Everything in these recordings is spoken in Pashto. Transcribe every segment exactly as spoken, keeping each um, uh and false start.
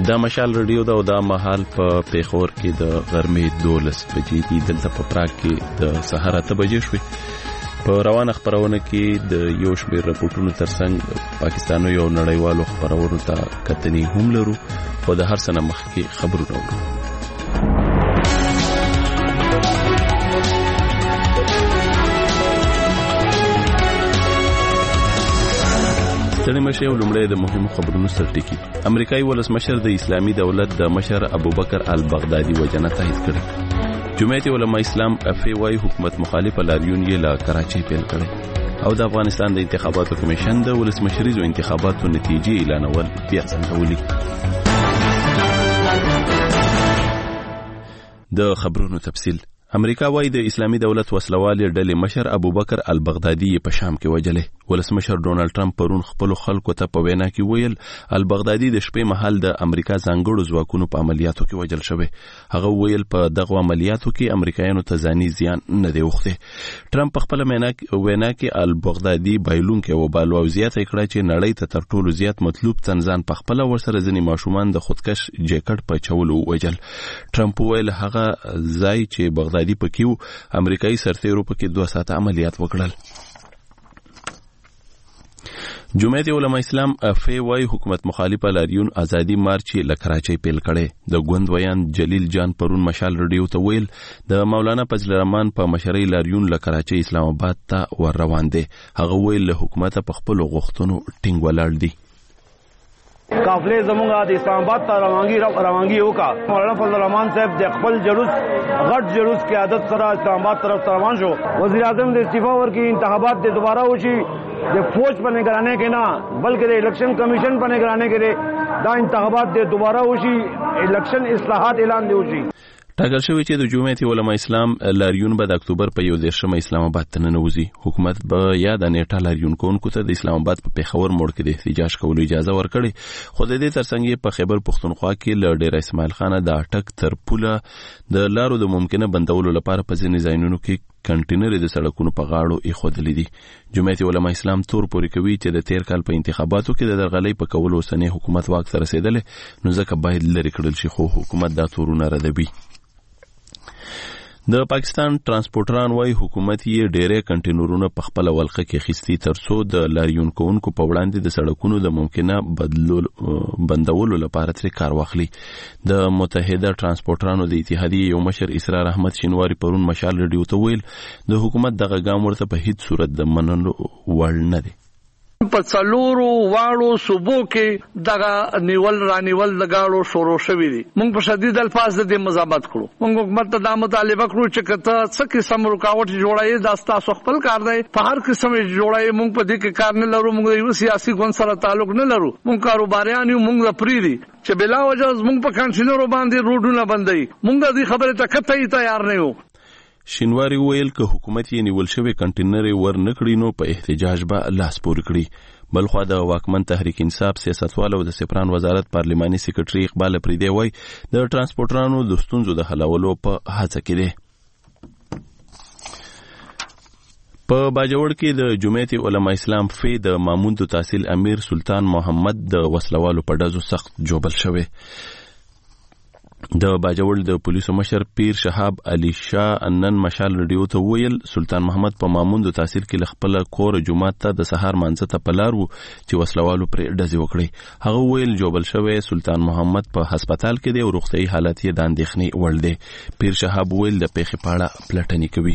دا مشال رادیو دا او دا مهال په پیښور کې د غرمې دولس بجې دي. دلته په پراګ کې د سهار اته بجې شوې. په روانه خبرونه کې د یو شمېر راپورټونو ترڅنګ پاکستانو یو نړیوالو خبرونو ته کتنې هم لرو، خو د هر څه نه مخکې خبرونه ورو. ستړي مشه یو لومړی د مهمو خبرونو سرټکی. امریکایي ولسمشر د اسلامي دولت د مشر ابوبکر البغدادي وژنه تایید کړې. جمعیت علماء اسلام افی وايي حکومت مخالف لاریون یې له کراچۍ پیل کړی، او د افغانستان د انتخاباتو کمیشن د ولسمشریزو انتخاباتو نتیجې اعلانول بیا څنګه. د خبرونو تفصیل. امریکا وايي د اسلامي دولت وسلوال ډلې مشر ابوبکر البغدادي په شام کې وجلې. ولسمشر ډونالد ټرمپ پرون خپل خلکو ته په وینا کې ویل البغدادي د شپې مهال د امریکا ځانګړو ځواکونو په عملیاتو کې وجل شوی. هغه ویل په دغه عملیاتو کې امریکایانو ته ځاني زیان نه دی وخته. ټرمپ په خپل وینا کې البغدادي بایلونکي او بالو زیاته کړه چې نړۍ ته تر ټولو زیات مطلوب تنزان په خپل ورسره ځنی ماشومان د خودکش جیکټ په چولو وجل. ټرمپ ویل هغه ځای چې بغدادي پکې امریکایي سرتیرو پکې دوه ساعته عملیات وکړل. جمعیت علماء اسلام افی وايي حکومت مخالف لاریون ازادي مارچ له کراچۍ پیل کړي. د ګوند ویان جلیل جان پرون مشال رادیو ته ویل د مولانا فضل الرحمن په مشرۍ لاریون له کراچۍ اسلام آباد ته ور روان دي. هغه ویل له حکومت په خپل غوښتنو ټینګ ولاړ دي. قافله زمونږه د اسلام آباد ته روانګي روانګي وکا. مولانا فضل الرحمن صاحب د خپل جلوس غټ جلوس کې عادت سره اسلام آباد طرف روان شو. وزیر اعظم د استعفا ورکی انتخابات د دوباره وشي د فوج په نگرانی کې نه بلکې د الیکشن کمیشن په نگرانی کې دا انتخابات د دوباره وشي، الیکشن اصلاحات اعلان دی وشي. ټاکل شوی چې د جمعیت علماء اسلام لاریون به د اکتوبر په یو دېرشمه اسلام آباد ته ننوځي. حکومت به یا د نیټه لاریون کوونکو ته د اسلام آباد په پیښور موړ کې د احتجاج کولو اجازه ورکړي، خو د دې ترڅنګ په خیبر پښتونخوا کې له ډېر اسماعیل خانه د اټک تر پوله د لارو د ممکنه بندولو لپاره په ځینې ځایونو کې کنټینر د سړکونو په غاړو ایښودلې دي. جمعیت علماء اسلام تور پورې کوي چې د تیر کال په انتخاباتو کې د درغلۍ په کولو اوسنی حکومت واک ته رسېدلی، نو ځکه باید لرې کړل شي، خو حکومت دا تورونه ردوي. د پاکستان ترانسپورټران وايي حکومت یې ډېرې کنټینرونه په خپل ولقه کې خستی ترڅو د لاریون کوونکو په وړاندې د سړکونو د ممکنه بندولو لپاره ترې کار واخلي. د متحده ترانسپورټرانو د اتحادیې یو مشر اسرار احمد شینواری پرون مشال رادیو ته ویل د حکومت دغه ګام ورته په هیڅ صورت د منلو وړ نه دی. په څلورو واړو صوبو کې دغه نیول رانیول د گاړو شروع شوې دي. موږ په شدید الفاظ د مزاحمت کړو. موږ حکومت ته دا مطالبه کړو چې کته څه قسم رکاوټ جوړایي دا تاسو خپل کار دی، په هر قسم جوړایي موږ په دې کې کار نه لرو، موږ یو سیاسي ګوند سره تعلق نه لرو، موږ کاروباریان یو، موږ پری دي چې بلا وجه موږ په کنټینرو باندې روډونه بندي، موږ د خبرې ته کته تیار نه یو. شینواری ویل که حکومت یې نیول شوی کنټینر ور نکړي نو په احتجاج به لاس پورې کړي. بلخوا د واکمن تحریک انصاف سیاستوال او د سپران وزارت پارلماني سکرټري اقبال پریدي وای د ترانسپورټرانو د ستونزو د حلولو په هڅه کې دي. په باجوړ کې د جمعیت علماء اسلام فی د ماموند تحصیل امیر سلطان محمد د وسلوالو په ډزو سخت جوبل شوی. د باجوړ د پولیسو مشر پیر شهاب علي شاه نن مشال رادیو ته ویل سلطان محمد په ماموند تحصیل کې خپل کور جمعه ته د سحر مانځه ته پلار وو چې وسلوالو پر ډزې وکړي. هغه ویل جوبل شوی سلطان محمد په هسپتال کې دی او روغتي حالت یې د اندېښنې وړ دی. پیر شهاب ویل د پیښې په اړه پلټنې کوي.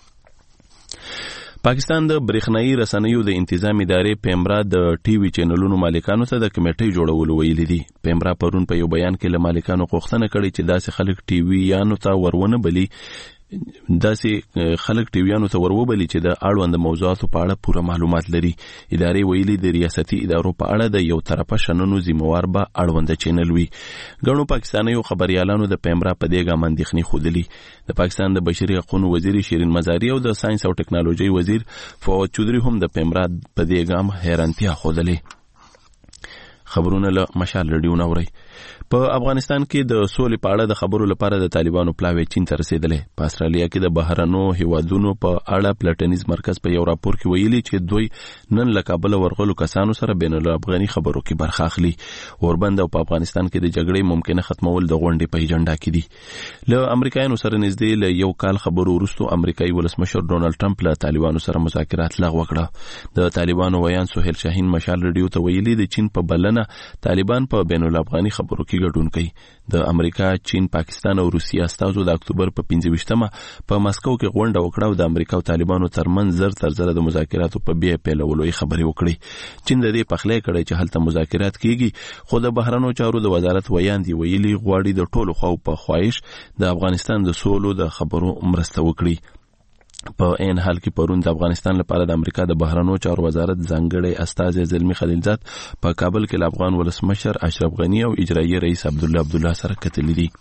پاکستان د برېښنایي رسنیو د انتظام ادارې پیمرا د ټي وي چینلونو مالکانو ته د کمیټې جوړولو ویلي دي. پیمرا پرون په یو بیان کې له مالکانو غوښتنه کړې چې داسې خلک ټي وي یانو ته ورونه بلی داسې خلک ټیویانو ته وروبلي چې د اړوند موضوعاتو په اړه پوره معلومات لري. ادارې ویلي د ریاستي ادارو په اړه د یو طرفه شننو ذمہوار به اړوند چینل وي. ګڼو پاکستانیو خبريالانو د پیمرا په دې ګام اندېښنې ښودلي. د پاکستان د بشري حقوقو وزیر شیرین مزاری او د ساينس او ټکنالوژي وزیر فواد چودري هم د پیمرا په دې ګام حیرانتیا ښودلې. خبرونه له مشال رادیو نوري. په افغانستان کې د سولې په اړه د خبرو لپاره د طالبانو پلاوی چین ته رسیدلې. په استرالیا کې د بهرنو هیوادونو په اړه پلټنیز مرکز په یو راپور کې ویلي چې دوی نن له کابل ورغلو کسانو سره بین الافغاني خبرو کې برخه اخلي. اوربند او په افغانستان کې د جګړې ممکنه ختمول د غونډې په ایجنډا کې دي. له امریکایانو سره نږدې له یو کال خبرو وروسته امریکایي ولسمشر ډونالد ټرمپ له طالبانو سره مذاکرات لغوه کړه. د طالبانو ویان سهیل شاهین مشال رادیو ته ویلي د چین په بلنه طالبان په بین الافغاني خبرو کې ګډون کوي. د امریکا، چین، پاکستان او روسیې استازو د اکتوبر په پنځه ویشتمه په مسکو کې غونډه وکړه او د امریکا او طالبانو ترمنځ زر تر زره د مذاکراتو په بیا پیلولو خبرې وکړې. چین د دې پخلی کړی چې هلته مذاکرات کیږي، خو د بهرنیو چارو د وزارت ویان دی ویلي غواړي د ټولو خواو په خواهش د افغانستان د سولو د خبرو مرسته وکړي. په این حال کې پرون د افغانستان لپاره د امریکا د بهرنیو چارو وزارت ځانګړی استازی زلمی خلیلزاد په کابل کې د افغان ولسمشر اشرف غنی او اجرایي رئیس عبدالله عبدالله سره کتلې دي.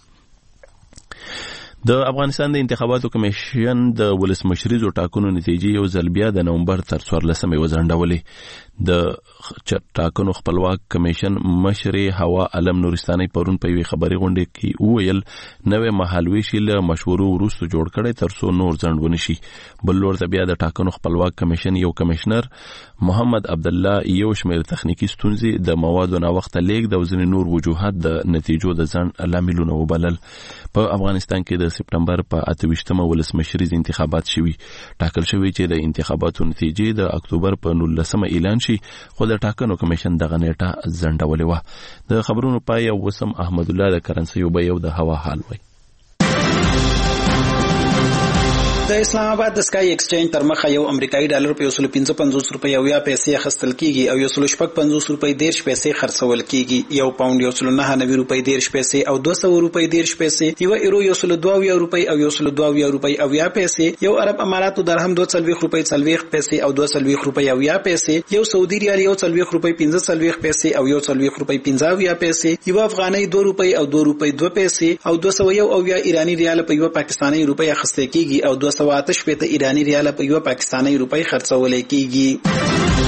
د افغانستان د انتخاباتو کمیشن د ولسمشریزو ټاکنو نتیجې یو ځل بیا د نومبر تر څوارلسمې وځنډولې. د ټاکنو خپلواک کمیشن مشر هوا علم نورستاني پرون په یوه خبري غونډه کې وویل نوې مهالویشي له مشورو وروسته جوړ کړي ترڅو نور ځنډ ونشي. بل لور ته بیا د ټاکنو خپلواک کمیشن یو کمشنر محمد عبد الله یو شمېر تخنیکی ستونزې د موادو نه وخت لیک د ځینې نور وجوهات د نتیجو د ځنډ لاملونه وبلل. په افغانستان کې د سپټمبر په اته ویشتمه ولسمشریز انتخابات شوي. ټاکل شوی چې د انتخاباتو نتیجې د اکتوبر په نولسمه اعلان شي، خو د ټاکنو کمیشن دغه نیټه ځنډولې وه. د خبرونو پای او وسم احمد الله د کرنسي وبې او د هوا حال وای. د اسلام آباد د سکای ایکسچینج تر مخه یو امریکایي ډالر په یو سل پنځه پنځوس روپۍ او یا پیسې اخیستل کیږي او یو سل شپږ پنځوس روپۍ دیرش پیسې خرڅول کیږي. یو پاوند یو سل نهه نوي روپۍ دیرش پیسې او دوه سوه روپۍ دیرش پیسې، یو ایرو یو سل دوه اویا روپۍ او یو سل دوه اویا روپۍ او یا پیسې، یو عرب اماراتو درهم دوه څلوېښت روپۍ څلوېښت پیسې او دوه څلوېښت روپۍ او یا پیسې، یو سعودي ریال یو څلوېښت روپۍ پنځه څلوېښت پیسې او یو څلوېښت روپۍ پنځه اویا پیسې، یو افغانۍ دوه روپۍ او دوه روپۍ دوه پیسې او دوه سوه یو اویا ایرانی ریال په یو پاکستاني روپۍ اخیستل کیږي او دوه سوه اته شپېته ایرانی ریال په یو پاکستاني روپۍ خرڅول کیږي.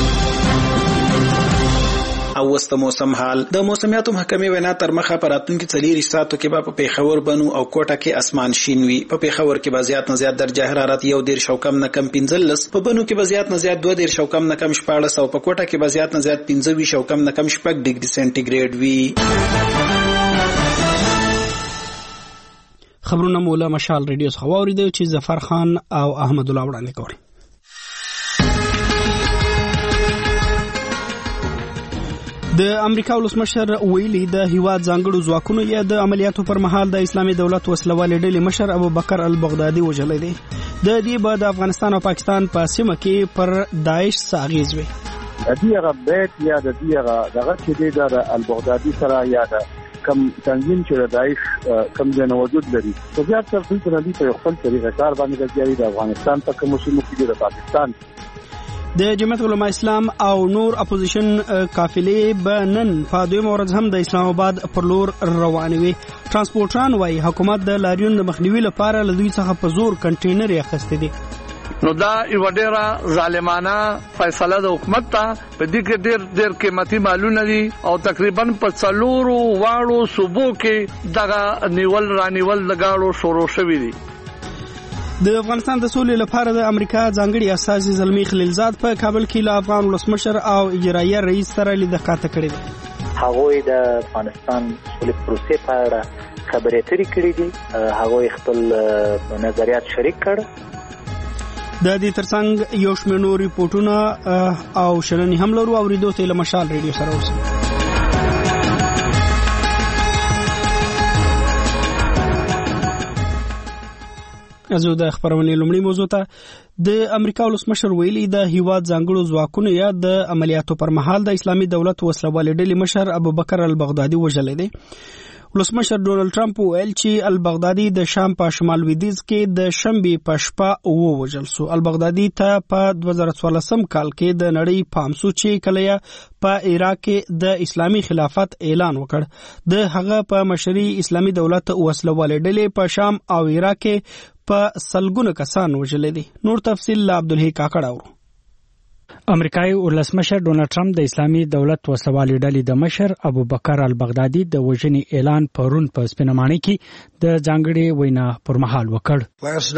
او وست موسم حال. د موسمیاتو محکمې وینا تر مخه پراتونکو څلور ساعتو کې په پیښور، بنو او کوټه کې اسمان شین وي. په پیښور کې به زیات نه زیات درجه حرارت یو ډیر شو کم نه کم پنځلس، په بنو کې به زیات نه زیات دوه ډیر شو کم نه کم شپاړس او په کوټه کې به زیات نه زیات پنځه وي شو کم نه کم شپږ ډیګري سنټیګریډ وي. خبرونه مولا مشال ریډیو څخه واوریدل چې ظفر خان او احمد الله وړاندې کول. د امریکا ولسمشر ویلي د هیواد ځانګړو ځواکونو یا د عملیاتو پر مهال د اسلامي دولت وسلوالې ډلې مشر ابوبکر البغدادي وژلی دی. د دې به د افغانستان او پاکستان په سیمه کې پر داعش څه اغیز وي. د دې هغه بیت یا د دې هغه دغه چې دی د البغدادي سره یا د کم تنظیم چې د داعش کم ځای وجود لري، په زیات تر دوی په دې په خپل طریقه کار باندې لګیاري د افغانستان په کوم سیمو کې د پاکستان د جمعیت علماء اسلام او نور اپوزیشن قافلې به نن په دویمه ورځ هم د اسلام آباد پر لور روانوي. ترانسپورټران وايي حکومت د لاریون د مخنیوي لپاره له دوی څخه په زور کنټینر اخیستی دي. نو دا یو ډیره ظالمانه فیصله د حکومت ته په دې کې ډیر ډیر قیمتي مالونه دي او تقریبا په څلورو واړو صوبو کې دغه نیول رانیول لګاړو شروع شوی دي. د افغانستان د سولې لپاره د امریکا ځانګړي استازي زلمی خلیلزاد په کابل کې له افغان ولسمشر او اجرایي رئیس سره لیدکاته کړې ده. هغوی د افغانستان سولې پروسې په اړه خبرې اترې کړې دي. هغوی خپل نظریات شریک کړ. د دې ترڅنګ یو شمېر نور ریپورتونه او شننې هم لرو اوریدو ته له مشال ریډیو سره اوسئ. ازو د خبرونې لومړی موضوع ته د امریکا ولسمشر ویلي د هیواد ځانګړو ځواکونو یا د عملیاتو پر مهال د اسلامي دولت وسلوالې ډلې مشر ابوبکر البغدادي وژلی دی. ولسمشر ډونالد ټرمپ ویل چې البغدادي د شام په شمال لویدیځ کې د شنبې په شپه ووژل شو. البغدادي ته په دوه زره څوارلسم کال کې د نړۍ پام شو چې کله په عراق کې د اسلامي خلافت اعلان وکړ. د هغه په مشرۍ اسلامي دولت وسلوالې ډلې په شام او عراق کې په سلګونه کسان وژل دي. نور تفصیل له عبدالحی کاکړ اورو. امریکایي ولسمشر ډونالد ټرمپ د اسلامي دولت وسلوالې ډلې د مشر ابوبکر البغدادي د وژنې اعلان پرون په سپینمانه کې د ځانګړي وینا پر مهال وکړ.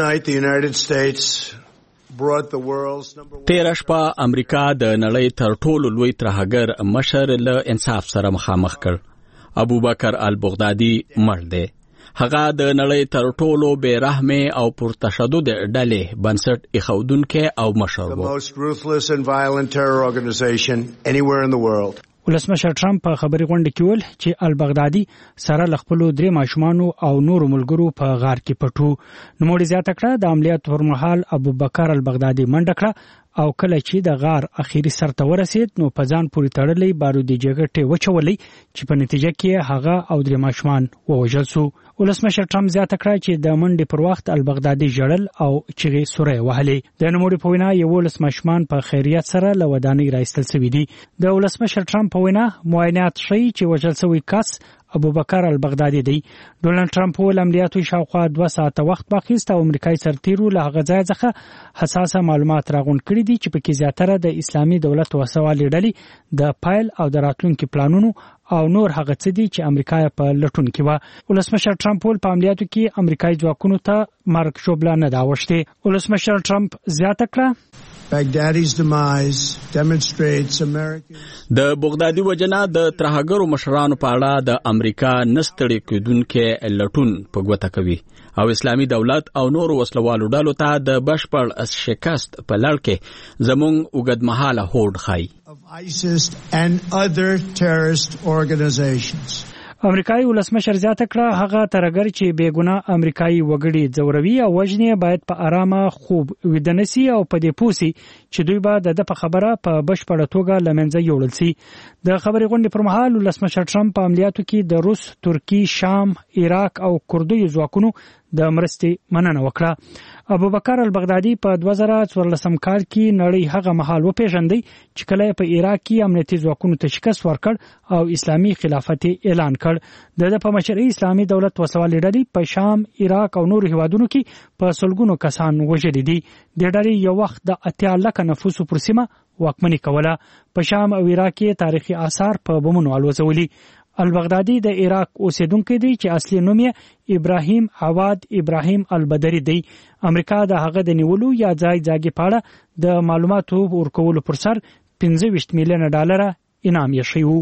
تیر شپه امریکا د نړۍ تر ټولو لوی ترهګر مشر له انصاف سره مخامخ کړ. ابوبکر البغدادي مړ دی. هغه د نړۍ تر ټولو بې رحمه او پر تشدد ډلې بنسټ ایښودونکی او مشر و. ولسمشر ټرمپ په خبري غونډه کې ویل چې البغدادي سره ل خپل درې ماشومان او نور ملګرو په غار کې پټو. نوموړي زیاته کړه د عملیات پر مهال ابوبکر البغدادي منډه کړه او کله چې د غار اخیری سر ته ورسید نو په ځان پورې تړلې بارودي جګړې وچولې چې په نتیجه کې هغه او درې ماشومان ووژل شو. ولسمشر ټرمپ زیاته کړه چې د منډې پر وخت البغدادي ژړل او چغې سورې وهلې. د نوموړي په وینا یوولس ماشومان په خیریت سره له ودانۍ راایستل شوي دي. د ولسمشر ټرمپ په وینا معاینات ښیي چې وژل شوی کس ابوبکر البغدادي دی. ډونالد ټرمپ ول عملیاتو شاوخوا دوه ساعته وخت واخیست او امریکایي سرتیرو له هغه ځای څخه حساسه معلومات راغونډ کړي دي چې پکې زیاتره د اسلامي دولت وسوالې ډلې د پایل او د راتلونکو پلانونو او نور هغه څه دي چې امریکا په لټون کې و. ولسمشر ټرمپ ول په عملیاتو کې امریکایي ځواکونو ته مرګ شوبله نه دا وشته. ولسمشر ټرمپ زیاته کړه Baghdadi's demise demonstrates America. د بغدادي وجنا د ترهګرو مشرانو په اړه د امریکا نستړي کېدونکو لټون په ګوته کوي او اسلامي دولت او نور وسلوالو ډلو ته د بشپړ شکست په لړ کې زموږ وګدمحاله هوډ خای. Of ISIS and other terrorist organizations. امریکایي ولسمشر زیاته کړه هغه ترهګر چې بېګناه امریکایي وګړي ځوروي او وژني باید په آرامه خوب ویده نشي او په دې پوسي چې دوی به د په خبره په بشپړه توګه لمنځه یوړل شي. د خبري غونډې پر مهال ولسمشر ټرمپ په عملیاتو کې د روس، ترکی، شام، عراق او کردوي ځواکونو د مرستې مننه وکړه. ابوبکر البغدادي په دوه زره څوارلسم کال کې نړۍ هغه مهال وپیژندی چې کله په عراق کې امنیتي ځواکونو ته شکست ورکړ او اسلامي خلافت اعلان کړ. د په مشرۍ اسلامي دولت وسوالې ډلې په شام، عراق او نور هیوادونو کې په سلګونو کسان وژلي دي. د ډلې یو وخت د اتیا لکه نفوسو پر سیمه واکمني کوله. په شام او عراق کې تاریخي آثار په بمونو الوزولي. البغدادي د عراق اوسیدونکی دی چې اصلي نوم یې ابراهیم عواد ابراهیم البدری دی. امریکا د هغه د نیولو یا ځای ځاګي پاړه د معلوماتو ورکولو پر سر پنځه ویشت میلیونه ډالر انعام یې شوی.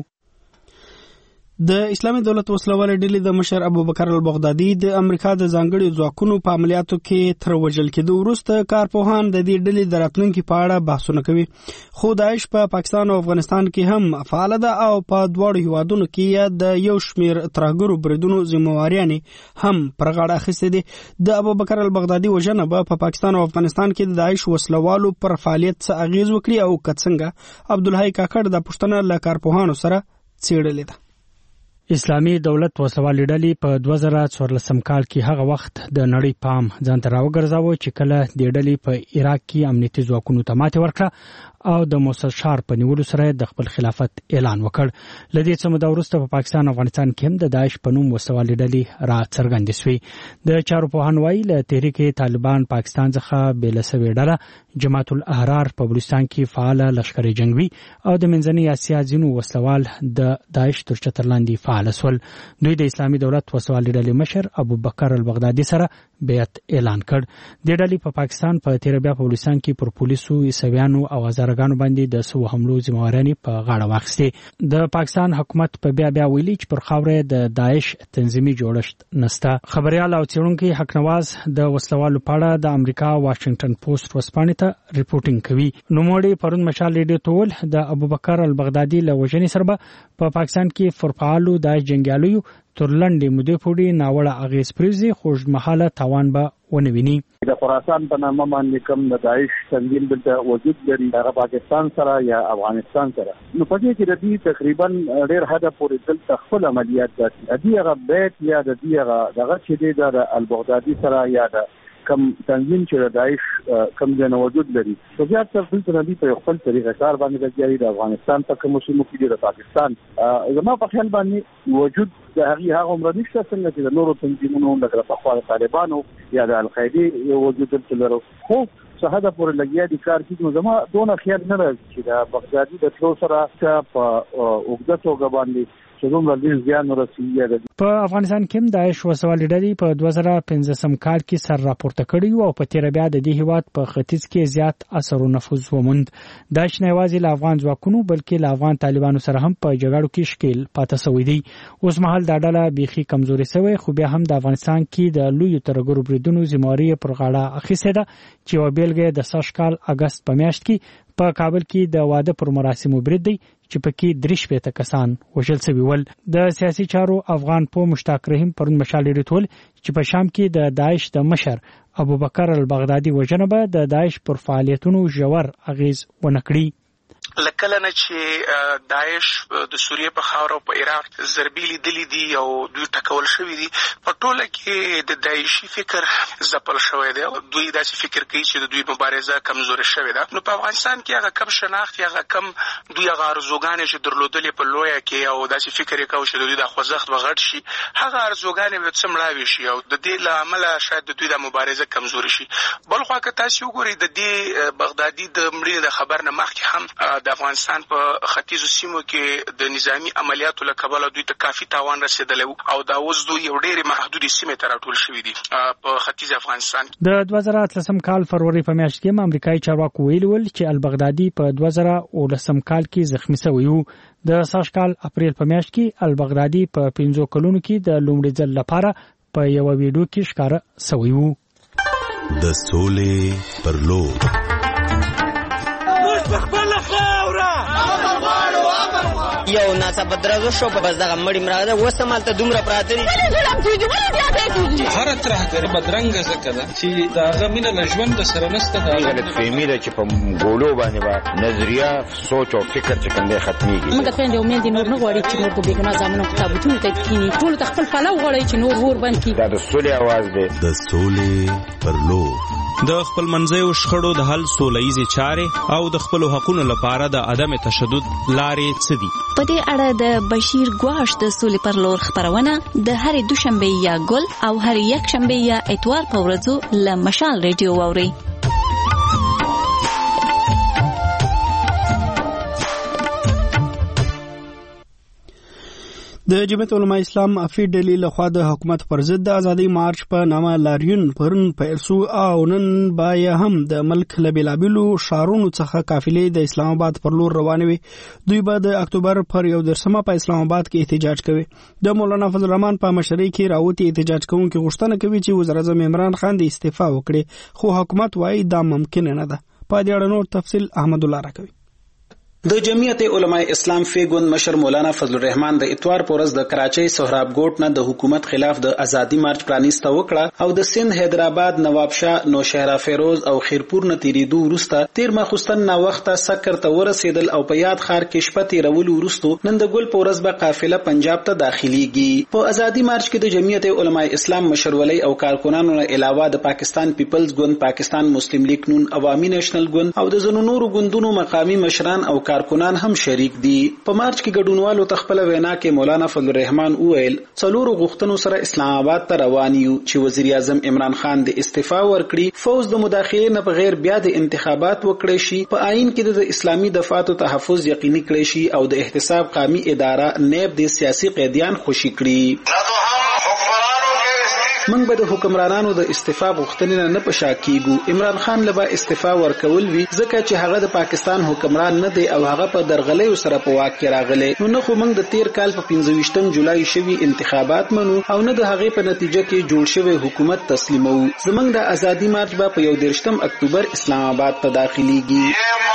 د اسلامي دولت وسلوالې ډلې د مشر ابوبکر البغدادي د امریکا د ځانګړي ځواکونو په عملیاتو کې تر وژل کېدو وروسته کارپوهان د دې ډلې د راتلونکي په اړه بحثونه کوي. خو داعش په پاکستان او افغانستان کې هم فعال ده او په دواړو هیوادونو کې د یو شمیر ترهګرو بریدونو ذمہواریانې هم پر غاړه اخیستې دي. د ابوبکر البغدادي وژنه به په پاکستان او افغانستان کې د داعش وسلوالو پر فعالیت څه اغیز وکړي او کڅنګه عبدالحی کاکړ د پښتنه له کارپوهانو سره څېړلې ده. اسلامي دولت وسوالې ډلې په دوه زره څوارلسم کال کې هغه وخت د نړۍ پام ځان ته راوګرځاوه چې کله د ډلې په عراق کې امنیتي ځواکونو ته ماتې ورکړه او د موصل ښار په نیولو سره د خپل خلافت اعلان وکړ. لدې څه موده وروسته په پاکستان او افغانستان کې هم د داعش په نوم وسوالې ډلې را څرګندې شوې. د چارو پوهان وایي له تحریک طالبان پاکستان څخه بېله سوې ډله جماعت الاحرار په بلوچستان کې فعاله لښکرې جنگوي او د منځنۍ اسیا ځینو وسلوال د داعش تر چتر لاندې فعال سول. دوی د اسلامي دولت وسوالې ډلې مشر ابوبکر البغدادي سره بیعت اعلان کړ. د ډلې په پاکستان په تیر بیا په بلوچستان کې پر پولیسو، عیسویانو او هزارګانو باندې د سو حملو ذمہواري په غاړه واخیستې. د پاکستان حکومت په بیا بیا ویلي چې پر خاوره د داعش تنظیمي جوړښت نسته. خبريال او څېړونکي حقنواز د وسلوالو په اړه د امریکا واشنگټن پوسټ ورځپاڼې ته ریپورټینګ کوي. نوموړي پرون مشال ریډیو ته ویل د ابوبکر البغدادي له وژنې سره په پاکستان کې فرفعالو داعش جنګیالیو تر لنډې مودې پورې ناوړه اغېز پرېږدي خو اوږدمهاله تاوان به ونه ویني. د خراسان په نامه باندې کوم د داعش تنظیم دلته وجود لري هغه پاکستان سره یا افغانستان سره، نو په دې کې د دې تقریبا ډېر حد پورې دلته خپل عملیات دي. د دې هغه بیت یا د دې هغه دغه چې د البغدادي سره یا د کم تنظیم چې د داعش کم ځای وجود لري په زیات تر دې ته نه په خپل طریقه کار باندې لګیاري د افغانستان په کوم سیمو کې د پاکستان زما په خیال باندې وجود د هغه هغه عمر نشته څنګه چې د نورو تنظیمونو لکه په خوا طالبانو یا د القاعده یو وجود تلرو. خو صحه پورې لګیا دي کار کوي. نو زما دونه خیال نه راځي چې دا بغدادي د ټول سره په اوږده توګه باندې په افغانستان کې داعش وسوالې ډلې په دوه زره پنځم کال کې سر راپورته کړی او په تیر بیا د دې هیواد په ختیځ کې زیات اثر او نفوذ وموند. داعش نه یوازې له افغان ځواکونو بلکې له افغان طالبانو سره هم په جګړو کې شکیل پاتې شوی دی. اوس مهال دا ډله بیخي کمزوري شوی، خو بیا هم د افغانستان کې د لوی ترګرو بریدونو ذمہواری پر غاړه اخیسته ده چې وبېلګه د سږ کال اگست په میاشت کې په کابل کې د واده پر مراسمو برید دی چې پکې درې شپېته کسان وژل شوي ول. د سیاسي چارو افغان پوه مشتاق رحیم پرون مشال ریټول چې په شام کې د داعش د مشر ابوبکر البغدادي وژنه به د داعش پر فعالیتونو ژور اغیز ونکړي. لکه نه چې داعش د سوریې په خاور او په عراق ضربې لیدلې دي او دوی ټکول شوی دي، په ټوله کې د داعشي فکر ځپل شوی دی. دوی داسې فکر کوي چې د دوی مبارزه کمزورې شوې ده. نو په افغانستان کې هغه کم شناخت هغه کم دوی هغه ارزوګانې چې درلودلې په لویه کې او داسې فکر یې کاوه چې د دوی د خوځښت وغټ شي، هغه ارزوګانې به څه مړاوي شي او د دې له امله شاید د دوی د مبارزه کمزورې شي. بل خوا که تاسو وګورئ د دې بغدادي د مړینې د خبر نه مخکې هم د افغانستان په ختیځو سیمو کې د نظامی عملیاتو له کبله دوی ته کافي تاوان رسیدلی او دا اوس دوی یو ډېرې محدودې سیمې ته راټول شوي دي په ختیځ افغانستان. د دوه زره اتلسم کال فروری په میاشت کې امریکایي چارواکو ویلي ول چې البغدادي په دوه زره اوولسم کال کې زخمی شوی و. د سږ کال اپریل په میاشت کې البغدادي په پنځو کلونو کې د لومړي ځل لپاره په یو ویډیو کې ښکاره شوی و. د سولې پر لور یو ناڅاپه درزو شو په بس دغه مړی مراغه وسه مالته دومره پراته دي هر ترهګر بدرنګ زکه ده چې داغه مینه له ژوند سره نسته. دا غلط فهمي ده چې په ګولو باندې با نظریه سوچ او فکر چې کنده ختميږي. موږ ته د امید نور نه غواړي چې نور په بیګنا ځامنو کتابونو ته کینی ټول تخپل پلو غواړي چې نور ور باندې دا د سولې आवाज ده. د سولې پر لور د خپل منځیو شخړو د حل سولهییزې چارې او د خپل حقوقو لپاره د عدم تشدد لارې څه دي؟ په دې اړه د بشیر ګواش د سولې پر لور خبرونه د هرې دوشنبه یا ګل او هرې یک شنبه یا اتوار په ورځو له مشال ریډیو واورئ. د جمعیت علماء اسلام افی ډلې لخوا د حکومت پر ضد د ازادي مارچ په نامه لاریون پرون پیل شو او نن بیا هم د ملک له بیلابیلو ښارونو څخه قافلې د اسلام آباد پر لور روانې وي. دوی به د اکتوبر پر یو دېرشمه په اسلام آباد کې احتجاج کوي. د مولانا فضل الرحمن په مشرۍ کې راوتی احتجاج کوونکي غوښتنه کوي چې وزیر اعظم عمران خان د استعفا وکړي، خو حکومت وايي دا ممکن نه ده. په دې اړه نور تفصیل احمد الله راکوي. د جمعیت علماء اسلام فیګون مشر مولانا فضل الرحمن د اتوار پورز د کراچۍ سهراب ګوټ نه د حکومت خلاف د ازادي مارچ پرانیسته وکړه او د سند حیدرآباد نواب شاه نوشهره فیروز او خیرپور نه تیریدو وروسته تیر ماخوستن نا وخته سکر ته ورسېدل او په یاد خار کې شپه تیرول وروسته نن د ګل پورز به قافله پنجاب ته داخليږي. په ازادي مارچ کې د جمعیت علماء اسلام مشرولۍ او کارکونانو نه علاوه د پاکستان پیپلز ګوند، پاکستان مسلم لیگ نون، عوامي نېشنل ګوند او د زنو نورو ګوندونو مقامی مشران او کارکونان هم شریک دي. په مارچ کې ګډونوالو تخپل وینا کې مولانا فضل الرحمن وویل څلورو غوښتنو سره اسلام آباد ته روان یو چې وزیر اعظم عمران خان د استعفا ورکړي، فوز د مداخله نه بغیر بیا د انتخابات وکړي شي، په آئین کې د اسلامي دفاتو تحفظ یقیني کړي شي او د احتساب قومي اداره نیب د سیاسي قیدیان خوشي کړي. منګ به د حکمرانانو د استعفا غوښتنې نه پشا کیږو. عمران خان لبا استعفا ورکول وی ځکه چې هغه د پاکستان حکمران نه دی او هغه په درغلې سره په واک کې راغلی. نو نه خو موږ د تیر کال په پنځه ویشتم جولای شوی انتخابات منو او نه د هغه په نتیجه کې جوړ شوی حکومت تسلیمو. زمونږ د ازادي مارچ به په یو دېرشم اکتوبر اسلام آباد ته داخليږي.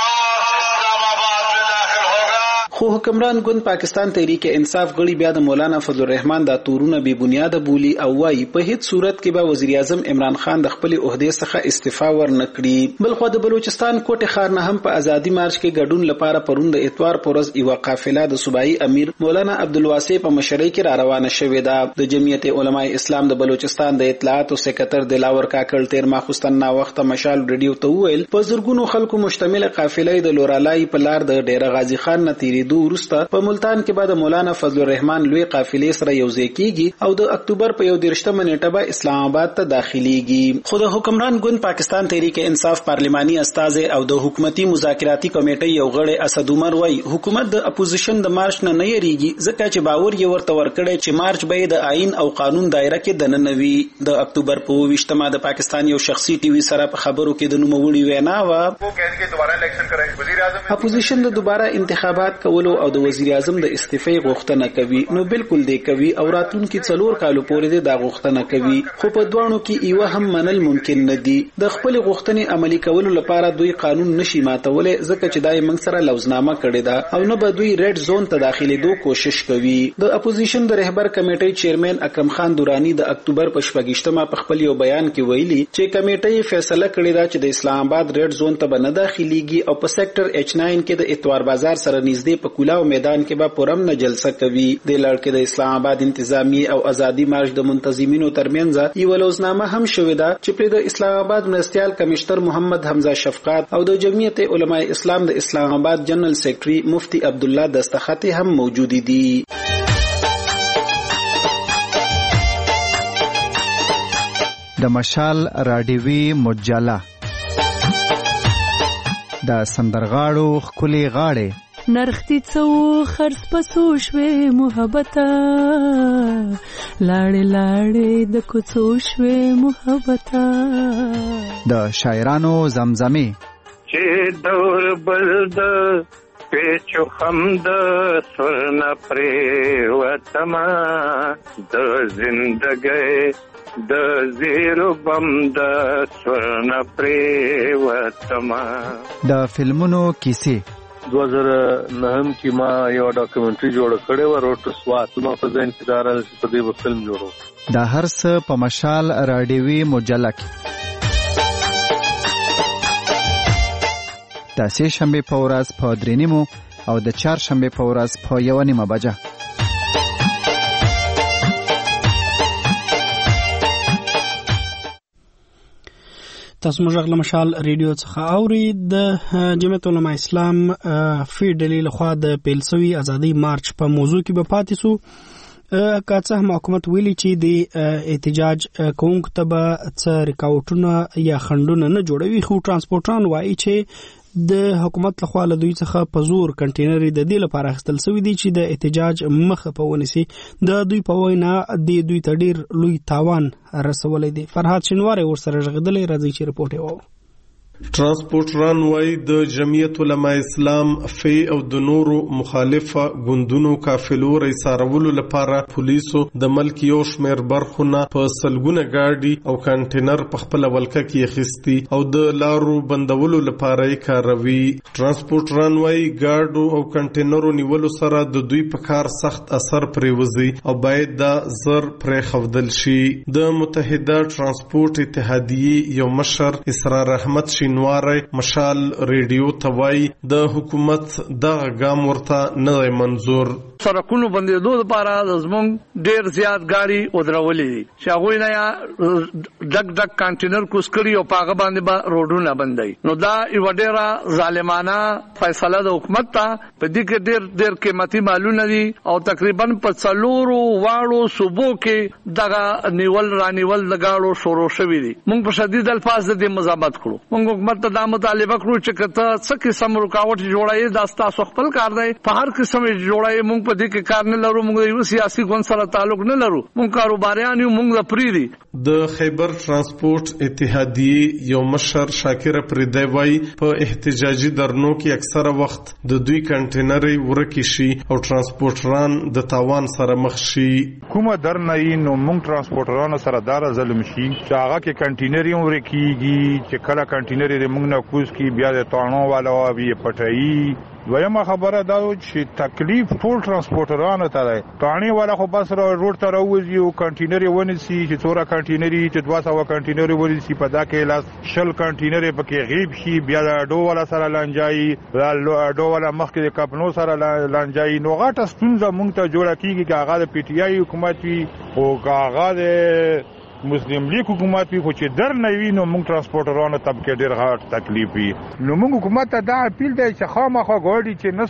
خو حکمران ګوند پاکستان تحریک انصاف غړي بیا د مولانا فضل الرحمن د تورونه بی بنیاد بولی او وايي په هیڅ صورت کې به وزیر اعظم عمران خان د خپل عہدې څخه استعفا ورنکړي. بل خو د بلوچستان کوټه خار نه هم په ازادي مارچ کې ګډون لپاره پروند اتوار پورز یو قافله د صوبایي امیر مولانا عبدالواسع په مشرۍ کې را روانه شوې ده. د جمعیت علماء اسلام د بلوچستان د اطلاعات او سکرټر دلاور کاکړ تیر ماخوستن نا وخت مشال ریډیو ته ویل په زرګونو خلکو مشتمل قافله د لورالای په لار د ډیره غازی خان نه تیریدو رسیدو وروسته په ملتان کې به د مولانا فضل الرحمن لوی قافلې سره یوځای کیږي او د اکتوبر په یو دېرشمه نیټه به اسلام آباد ته داخليږي. خو د حکمران ګوند پاکستان تحریک انصاف پارلماني استازي او د حکومتي مذاکراتي کمیټې یو غړی اسد عمر وای حکومت د اپوزیشن د مارچ نه نه یریږي ځکه چې باور یې ورته ورکړی چې مارچ به د آئین او قانون دایره کې دننه وي. د اکتوبر په اوویشتمه د پاکستان یو شخصي ټي وي سره په خبرو کې د نوموړي وینا و اپوزیشن د دوباره انتخابات کولو او د وزیر اعظم د استعفا غوښتنه کوي. نو بالکل دی کوي او راتلونکي څلور کالو پورې د غوښتنه کوي خو په دوانو کې ایوه هم منل ممکن نه دي. د خپل غوښتنې عملي کولو لپاره دوی قانون نشي ماتولای ځکه چې دای موږ سره لوزنامه کړې ده او نه به دوی ریډ زون ته داخليدو کوشش کوي. د اپوزیشن د رهبر کمیټې چیرمن اکرم خان دورانی د اکتوبر په شپږشتمه په خپل یو بیان کې ویلي چې کمیټې فیصله کړې ده چې د اسلام آباد ریډ زون ته به نه داخليږي او په سېکټر ایچ ناین کې د اتوار بازار سره نږدې په کولاو میدان کې به پرم نه جلسه کوي. د لړ کې د اسلام آباد انتظامی او ازادي مارچ د منتظمینو ترمنځ یو لوزنامه هم شوې ده چې پر د اسلام آباد مرستيال کمشنر محمد حمزه شفقات او د جمعیت علماء اسلام د اسلام آباد جنرال سیکریټري مفتی عبد الله دستخط هم موجود دي. د مشال راډیوي مجله د سندرغاړو خولي غاړې نرختی څو خرڅ پسو شوې محبته لاړې لاړې د کوڅو شوې محبته د شاعرانو زمزمه چې دور بلد پیچو خمد سرنا پریوتما د زندګۍ د زیرو بم د سرنا پریوتما. د فلمونو کیسې دو هزار نهم کې ما یو ډاکومنټري جوړ کړی و روټ سوات ما په ځین کې دارل چې په دې فلم جوړو. د هر څه په مشال راډیوي مجله کې د سه شنبه په ورځ په درې نیمو او د چهار شنبه په ورځ په یو نیمه بجه. تاسو موږ غل مشال ریډیو څخه اوري. د جمعیت علماء اسلام فی دلیل خو د پیلسوي ازادي مارچ په موضوع کې به پاتې سو. کاڅه حکومت ویلي چې د احتجاج کوونکو ته به څه ریکاوټونه یا خندونه نه جوړوي خو ترانسپورټران وایي چې د حکومت لخوا له دوی څخه په زور کنټینر د دې لپاره اخیستل شوی دی چې د احتجاج مخ په ونیسي. د دوی په وینا د دوی ته ډیر لوی تاوان رسولې دي. فرهاد شنواری ورسره ژغدلې راځي چې رپورټ یې ترانسپورټران وای د جمعیت علماء اسلام فی او د نورو مخالفه ګوندونو قافلو رئیسارولو لپاره پولیسو د ملک یو شمیر برخونه په سلګونه گاډي او کنټینر په خپل ولکه کې خستی او د لارو بندولو لپاره یې کاروي. ترانسپورټران وای گاډو او کنټینرو نیولو سره د دوی په کار سخت اثر پریوزي او باید دا زر پرې خودل شي. د متحده ترانسپورټ اتحادیه یو مشر اسرار احمد شي نواره مشال ریډیو توای د حکومت دغه ګام ورته نه منظور. سرکونو بندیدو لپاره زمونږ ډیر زیات گاډي ودرولې دي چې هغه نه یا ډک ډک کنټینر کوسکړي او پاغه باندې با روډونه بندي. نو دا یو ډیره ظالمانه فیصله د حکومت ته په دې کې ډیر ډیر قیمتي مالونه دي او تقریبا په څلورو واړو صوبو کې دغه نیول رانیول د گاډو شروع شوې دي. موږ په شدید الفاظ د مزاحمت کړو. موږ حکومت ته دا مطالبه کړو چې کته څه قسم رکاوټ جوړایي دا تاسو خپل کار دی په هر قسم جوړایي. موږ په دې کې کار نه لرو. موږ یو سیاسي ګوند سره تعلق نه لرو. موږ کاروباریان یو. موږ د پریدي د خیبر ترانسپورټ اتحادیه یو مشر شاکر پریدی وای په احتجاجي درنو کې اکثره وخت د دوی کنټینري ورکی شي او ترانسپورټران د تاوان سره مخ شي. کومه درنه نو موږ ترانسپورټرانو سره دار ظلم شي چې هغه کې کنټینري ورکیږي چې کله کنټینري د موږ نه کوز کی بیا د تانو والا وی پټایي. دویمه خبره دا چې تکلیف ټول ترانسپورټرانو ته دی. ټانی والا خو بس روډ ته راوځي او کنټینر ونیسي چې څوره کنټینر چې دوه سوه کنټینر ونیسي په دا کې لاس شل کنټینر پکې غیب شي بیا د اډو والا سره لانجایي اډو والا مخکې د کپنو سره لانجایي. نو غاټه ستونزه مونږ ته جوړه کیږي چې هغه د پی ټی آی حکومت وي او هغه د مسلم لیگ حکومت وی خو چې در نه وي نو موږ ترانسپورټرانو طبقه ډیر غاټ تکلیف وي. نو موږ حکومت ته دا اپیل دی چې خامخا غواړي چې نسو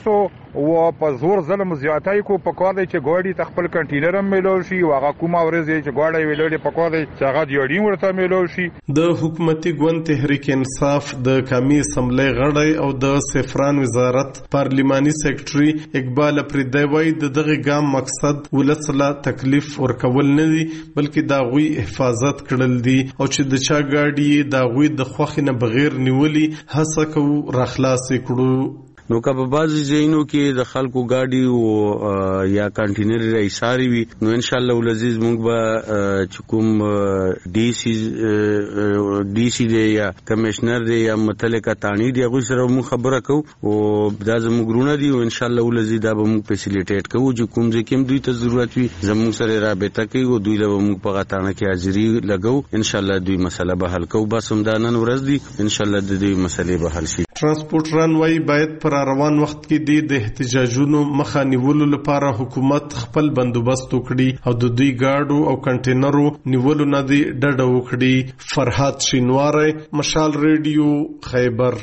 او په زور ظلم زیاتای کو په کار دی چې ګاډي تخپل کنټینر هم ملو شي او هغه کومه ورځ چې ګاډي ویلې په کار دی چې هغه دیوډي ورته ملو شي. د حکومتي ګوند تحریک انصاف د قومي اسمبلی غړی او د سفران وزارت پارلیماني سیکریټري اقبال پردی وایي د دغه ګام مقصد ولسله تکلیف ورکول نه دي بلکې دا غوي حفاظت کړل دي او چې د چا ګاډي دا غوي د خوخي نه بغیر نیولي هڅه کوو راخلاص کړو. نو که په بعضی ځایونو کې د خلکو گاډي او یا کنټینر ایساری وي نو ان شاء الله ولعزیز موږ به چې کوم ډي سي ډي سي دی یا کمشنر دی یا متعلقه تانی دی هغه سره موږ خبره کوو او دا زموږ ګرونه دي او ان شاء الله ولعزیز دا به موږ فیسیلیټیټ کوو چې کوم ځکه هم دوی ته ضرورت وي زموږ سره رابطه کوي او دوی له موږ په غاټانه کې حاضری لګو ان شاء الله دوی مسله به حل کوو. بس هم دا نن ورځ دی ان شاء الله د دې مسلې به حل شي. ترانسپورټران وایي باید پر روان وخت کې د احتجاجونو مخه نیولو لپاره حکومت خپل بندوبست وکړي او د دوی گاډو او کنټینرو نیولو نه دی ډډه وکړي. فرحات شینواری، مشال ریډیو، خیبر.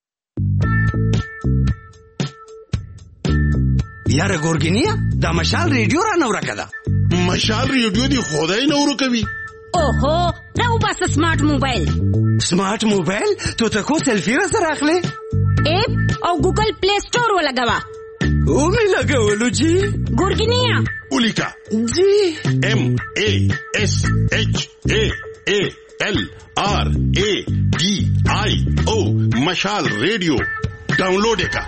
یاره ګورګینیا دا مشال ریډیو را نو راکړه. مشال ریډیو دی خدای نو ورکوي. اوهو راو بس سمارټ موبایل. سمارټ موبایل تو ته کو سیلفی را سره اخلي اپ او ګوګل پلی سٹور ولګوا. او می لګولو جی ګورګینیا اولیکا جی ام ا اس اچ ا ا ال آر ا ډي آی او مشال ریډیو ډاونلوډ کا.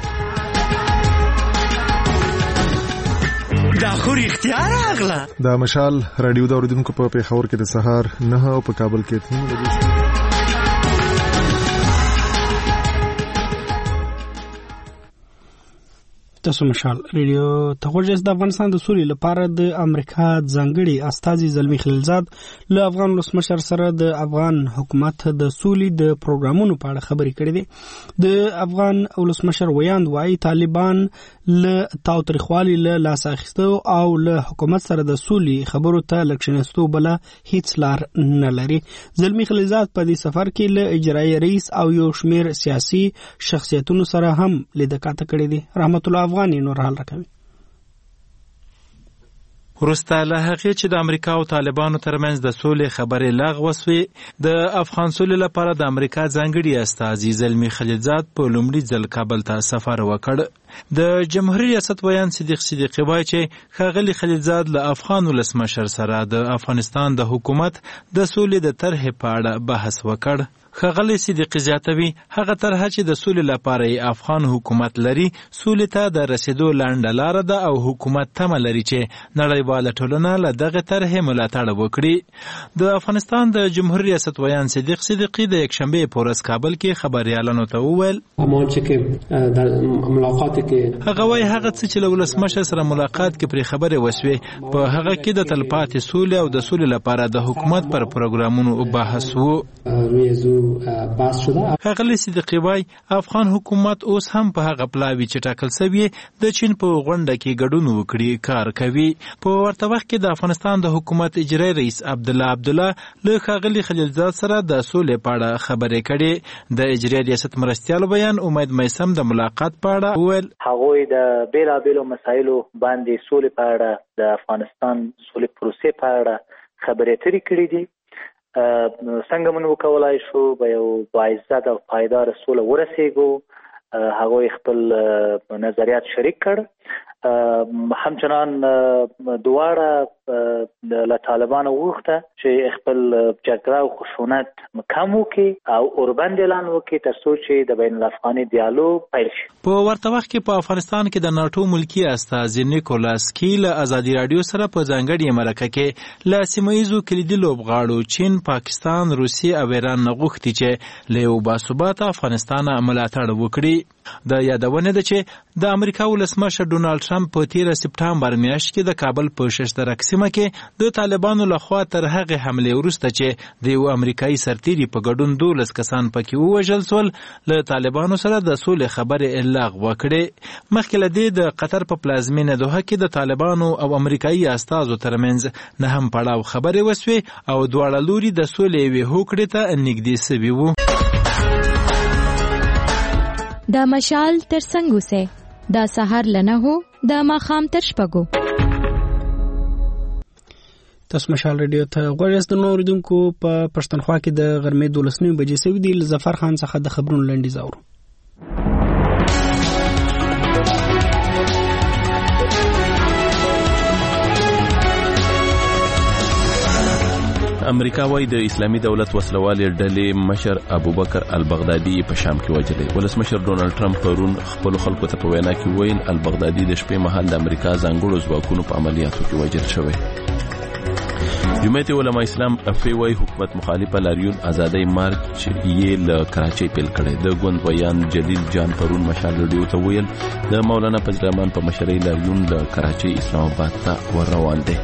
دا خو اختیار اغلا. دا مشال رادیو دا اوریدونکو په پیښور کې د سهار نه او په کابل کې تین بجې. تاسو مشال ریډیو ته ورجس د افغانستان د سولې لپاره د امریکا ځانګړي استازي زلمی خلیلزاد له افغان ولسمشر سره د افغان حکومت د سولې د پروګرامونو په اړه خبرې کړې دي. د افغان ولسمشر ویاند وايي طالبان له تاوتریخوالي له لاس اخیستو او له حکومت سره د سولې خبرو ته لکشنستو بل هیڅ لار نه لري. زلمی خلیلزاد په دې سفر کې له اجرایي رئیس او یو شمیر سیاسي شخصیتونو سره هم لیدکاته کړې دي. رحمت الله افغاني نور حال راکوي. ورسته له هغې چې د امریکا او طالبانو ترمنځ د سولې خبرې لغوه سوې د افغان سولې لپاره د امریکا ځانګړي استازي زلمی خلیلزاد په لومړي ځل کابل ته سفر وکړ. د جمهوریت ریاست ویان صدیق صدیقی وایي چې ښاغلي خلیلزاد له افغان ولسمشر سره د افغانستان د حکومت د سولې د طرحې په اړه بحث وکړ. ښاغلي صدیقی زیاتوي هغه طرحه چې د سولې لپاره یې افغان حکومت لري سولې ته د رسیدو لنډه لاره ده او حکومت تمه لري چې نړیواله ټولنه له دغه طرحې ملاتړ وکړي. د افغانستان د جمهوریت ریاست ویان صدیق صدیقی د یکشنبې په ورځ کابل کې خبریالانو ته وویل هغه وایي هغه څه چې له ولسمشر سره ملاقات کې پرې خبرې وسوې په هغه کې د تلپاتې سولې او د سولې لپاره د حکومت پر پروګرامونو بحث و. ښاغلي صدیقی وایي افغان حکومت اوس هم په هغه پلاوي چې ټاکل سوي د چین په غونډه کې ګډون وکړي کار کوي. په ورته وخت کې د افغانستان د حکومت اجرایي رئیس عبدالله عبدالله له ښاغلي خلیلزاد سره د سولې په اړه خبرې کړې. د اجرایي ریاست مرستیالو بیان امید میسم د ملاقات په اړه وویل هغوی د بیلابیلو مسایلو باندې سولې په اړه د افغانستان سولې پروسې په اړه خبرې اترې کړې دي. څنګه موږ وکولای شو به یو باعزت او پایدار سوله ورسېږو. هغوی خپل نظریات شریک کړ. همچنان دواړه له طالبانو وغوښته چې خپل جګړه او خشونت کم وکړي او اوربند اعلان وکړي تر څو چې د بین الافغاني دیالوګ پیل شي. په ورته وخت کې په افغانستان کې د ناټو ملکی استازي نیکولاس کی له ازادي رادیو سره په ځانګړي مرکه کې له سیمه ییزو کلیدي لوبغاړو چین، پاکستان، روسیې او ایران نه غوښتي چې له یو باثباته افغانستان ملاتړ وکړي. د یادونه ده چې د امریکا ولسمشر ډونالډ ټرمپ په تیر سپټمبر میاشت کې د کابل په ششترک سیمه کې د طالبانو لخوا تر هغه حمله وروسته چې د یو امریکایي سرتیري په ګډون دولس کسان پکې ووژل شول له طالبانو سره د سولې خبرې لغوه کړې. مخکې له دې د قطر په پلازمینه دوحه کې د طالبانو او امریکایي استازو ترمنځ نه هم پړاو خبرې وسوې او دواړه لوري د سولې یوې هوکړې ته نږدې سوي وو. د مشال ترڅنګ اوسئ. دا سهار لنه هو دا ماخام تر شپږو. تاسو مشال رادیو ته غوړیاست. د نور دونکو په پښتونخوا کې د غرمې دولس نیمې بجې سوي دي. ظفر خان څخه د خبرونو لنډیز اورو. امریکا وايي د اسلامي دولت وسلوالې ډلې مشر ابوبکر البغدادي په شام کې وژلې. ولسمشر ډونالد ټرمپ پرون خپل خلکو ته په وینا کې ویل البغدادي د شپې مهال د امریکا ځانګړو ځواکونو په عملیاتو کې وژل شوی. جمعیت علماء اسلام افی وايي حکومت مخالفه لاریون ازادۍ مارچ یې له کراچۍ پیل کړی. د ګوند ویان جلیل جان پرون مشال رادیو ته ویل د مولانا فضل الرحمن په مشرۍ لاریون له کراچۍ اسلام آباد ته ور روان دی.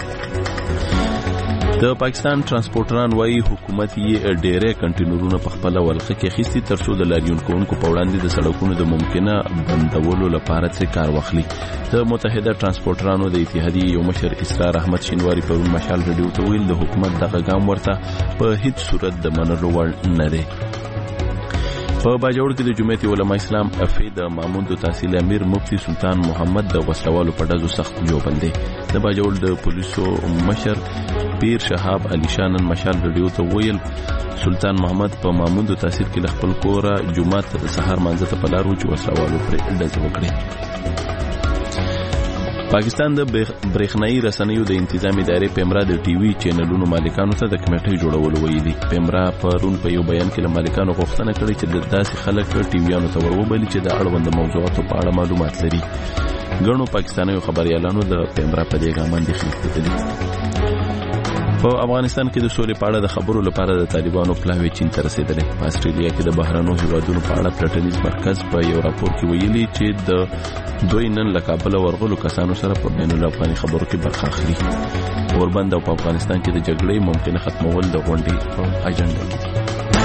د پاکستان ترانسپورټران وايي حکومت یې ډېرې کنټینرونه په خپل ولخه کې خېستي ترڅو د لاریون کوونکو په وړاندې د سړکونو د ممکنه بندولو لپاره څه کار واخلي. د متحده ترانسپورټرانو د اتحادیې یو مشر اسرار احمد شینواری پرون مشال رادیو ته ویل د حکومت دغه ګام ورته په هیڅ صورت د منلو وړ نه دی. په باجوړ کې د جمعیت علماء اسلام افی د ماموند تحصیل امیر مفتی سلطان محمد د وسلوالو په ډزو سخت جوړ دی. د باجوړ د پولیسو مشر پیر شهاب علي شانن مشال رادیو ته ویل سلطان محمد په ماموند تحصیل کې خپل کور جمعه د سحر مانځه ته په لار و چې وسلوالو پر ډز وکړي. پاکستان د برېښنایي رسنیو د انتظام ادارې پیمرا د ټي وي چینلونو مالکانو ته د کمیټې جوړولو ویلي. پیمرا پرون په یو بیان کې له مالکانو غوښتنه کړې چې د داسې خلک ټي ویانو ته ورولي چې د اړوند موضوعاتو په اړه معلومات لري. ګڼو پاکستانیو خبريالانو د پیمرا په دې ګام باندې خېټلې. په افغانستان کې د سولې په اړه د خبرو لپاره د طالبانو پلاوی چین ته رسیدلې. په استرالیا کې د بهرانو هیوادونو په اړه پلټنیز مرکز په یو راپور کې ویلي چې د دوی نن له کابل ورغلو کسانو سره په بین الافغاني خبرو کې برخه اخلي. اوربند او په افغانستان کې د جګړې ممکنه ختمول د غونډې په اجنډا کې.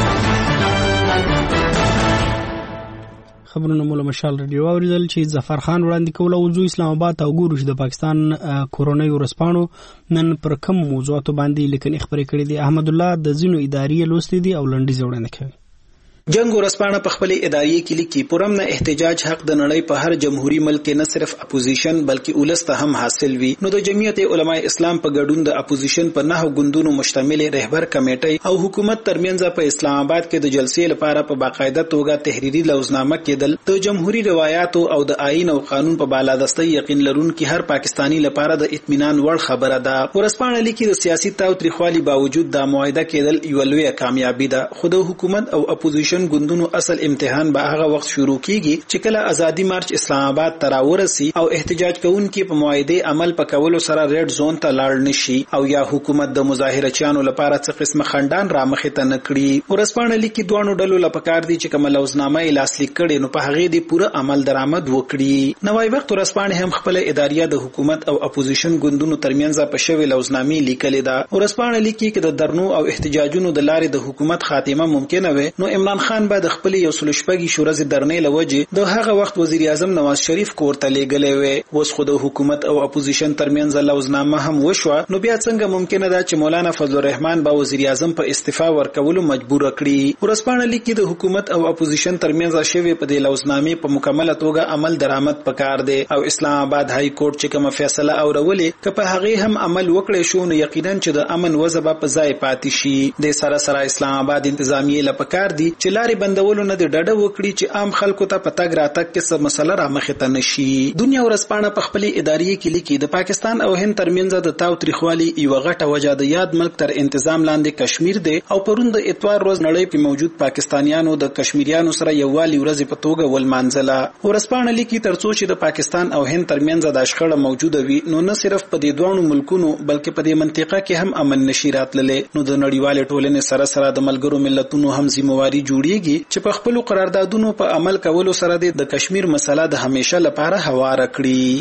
خبرونه مولا مشال رادیو اوریدل چې ظفر خان وړاندې کوله. وځو اسلام آباد او ګورو چې د پاکستان کورونی ورسپانو نن پر کوم موضوعاتو باندې لیکنې خبرې کړې دي. احمد الله د زینو ادارې لوستې دي او لنډیز وړاندې کوي. جنگ ورسپانه په خپل اداري کې لیکي پرم نه احتجاج حق د نړۍ په هر جمهوریت ملک نه صرف اپوزیشن بلکې ولسته هم حاصل وي. نو د جمعیت علماء اسلام په ګډون د اپوزیشن په نه غوندونو مشتمل رهبر کمیټه او حکومت ترمنځ په اسلام آباد کې د جلسې لپاره په باقاعده توګه تحریری لوزنامه کېدل. د جمهوریت روایتو او د آئین او قانون په بالادستۍ یقین لرونکي هر پاکستانی لپاره د اطمینان وړ خبره ده. ورسپانه لیکي د سیاسي تاوتریخوالي باوجود د معاهده کېدل یو لوی کامیابی ده. خو د حکومت او اپوزیشن ګوندونو اصل امتحان به هغه وخت شروع کیږي چې کله ازادي مارچ اسلام آباد ته راورسي او احتجاج کوونکي په معاهده عمل پکولو سره ریډ زون ته لاړ نشي او یا حکومت د مظاهره چانو لپاره څه قسمه خندان را مخه ته نکړي. ورسپانه لیکي دوانو ډلو لپاره دي چې کوم لوزنامه لاسلیک کړي نو په هغه دی پوره عمل درآمد وکړي. نوای وخت ورسپانه هم خپل اداریه د حکومت او اپوزیشن ګوندونو ترمنځ په شوی لوزنامې لیکلې ده. ورسپانه لیکي چې د درنو او احتجاجونو د لارې د حکومت خاتمه ممکنه وي نو عمران خان به د خپل یو سل شپږی شورز درنې لوجه د هغه وخت وزیر اعظم نواز شریف کوړه لګلې وي. اوس خو د حکومت او اپوزیشن ترمنځ لوزنامه هم وشوه نو بیا څنګه ممکنه ده چې مولانا فضل الرحمن به وزیر اعظم په استعفا ورکولو مجبور کړي. ورسپانه لیکي د حکومت او اپوزیشن ترمنځ شوی په دې لوزنامې په مکمله توګه عمل درآمد پکار دی او اسلام آباد های کورټ چې کوم فیصله اورولې که په هغه هم عمل وکړي شو نو یقینا چې د امن وضع په ځای پاتې شي. د سره سره اسلام آباد انتظامیه لپاره دي چې لارې بندولو نه د ډډه وکړي چې عام خلکو ته پتاګ راتګ کې څه مسله را مخه ته نشي. دنیا ورسپانه په خپل ادارې کې لیکي د پاکستان او هند ترمنځ د تاوتریخوالي یو غټه وجه د یاد ملک تر انتظام لاندې کشمیر دی او پرون د اتوار روز نړۍ په موجود پاکستانیانو د کشمیریانو سره یووالي ورځ په توګه ولمانځله. ورسپانه لیکي ترڅو چې د پاکستان او هند ترمنځ د شخړه موجوده وي نو نه صرف په دې دوه ملکونو بلکې په دې منطقه کې هم امن نشي راتللې. نو د نړیوال ټولنې سره سره د ملګرو ملتونو هم ذمہواری جوړیږي چې په خپل قراردادونو په عمل کولو سره د کشمیر مسله د همیشه لپاره هوار کړي.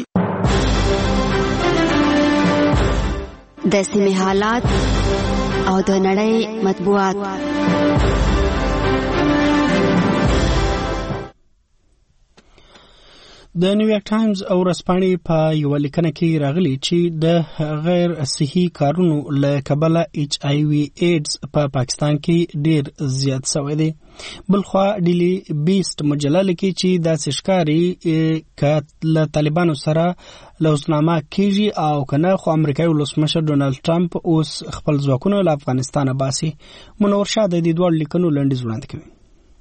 د سیمې حالات او د نړۍ مطبوعات. د نیویارک ټایمز او ورځپاڼې په یو لیکنه کې راغلي چې د غیر صحي کارونو له کبله ایچ آی وی ایډز په پاکستان کې ډیر زیات شوی دی. بلخوا ډیلی بیست مجله لیکي چې دا سشکاري ک له طالبانو سره لوزنامه کیږي او کنه خو امریکایي ولسمشر ډونالد ټرمپ اوس خپل ځواکونه له افغانستان باسي. منور شاه د دې دوه لیکنو لنډیز وړاندې کوي.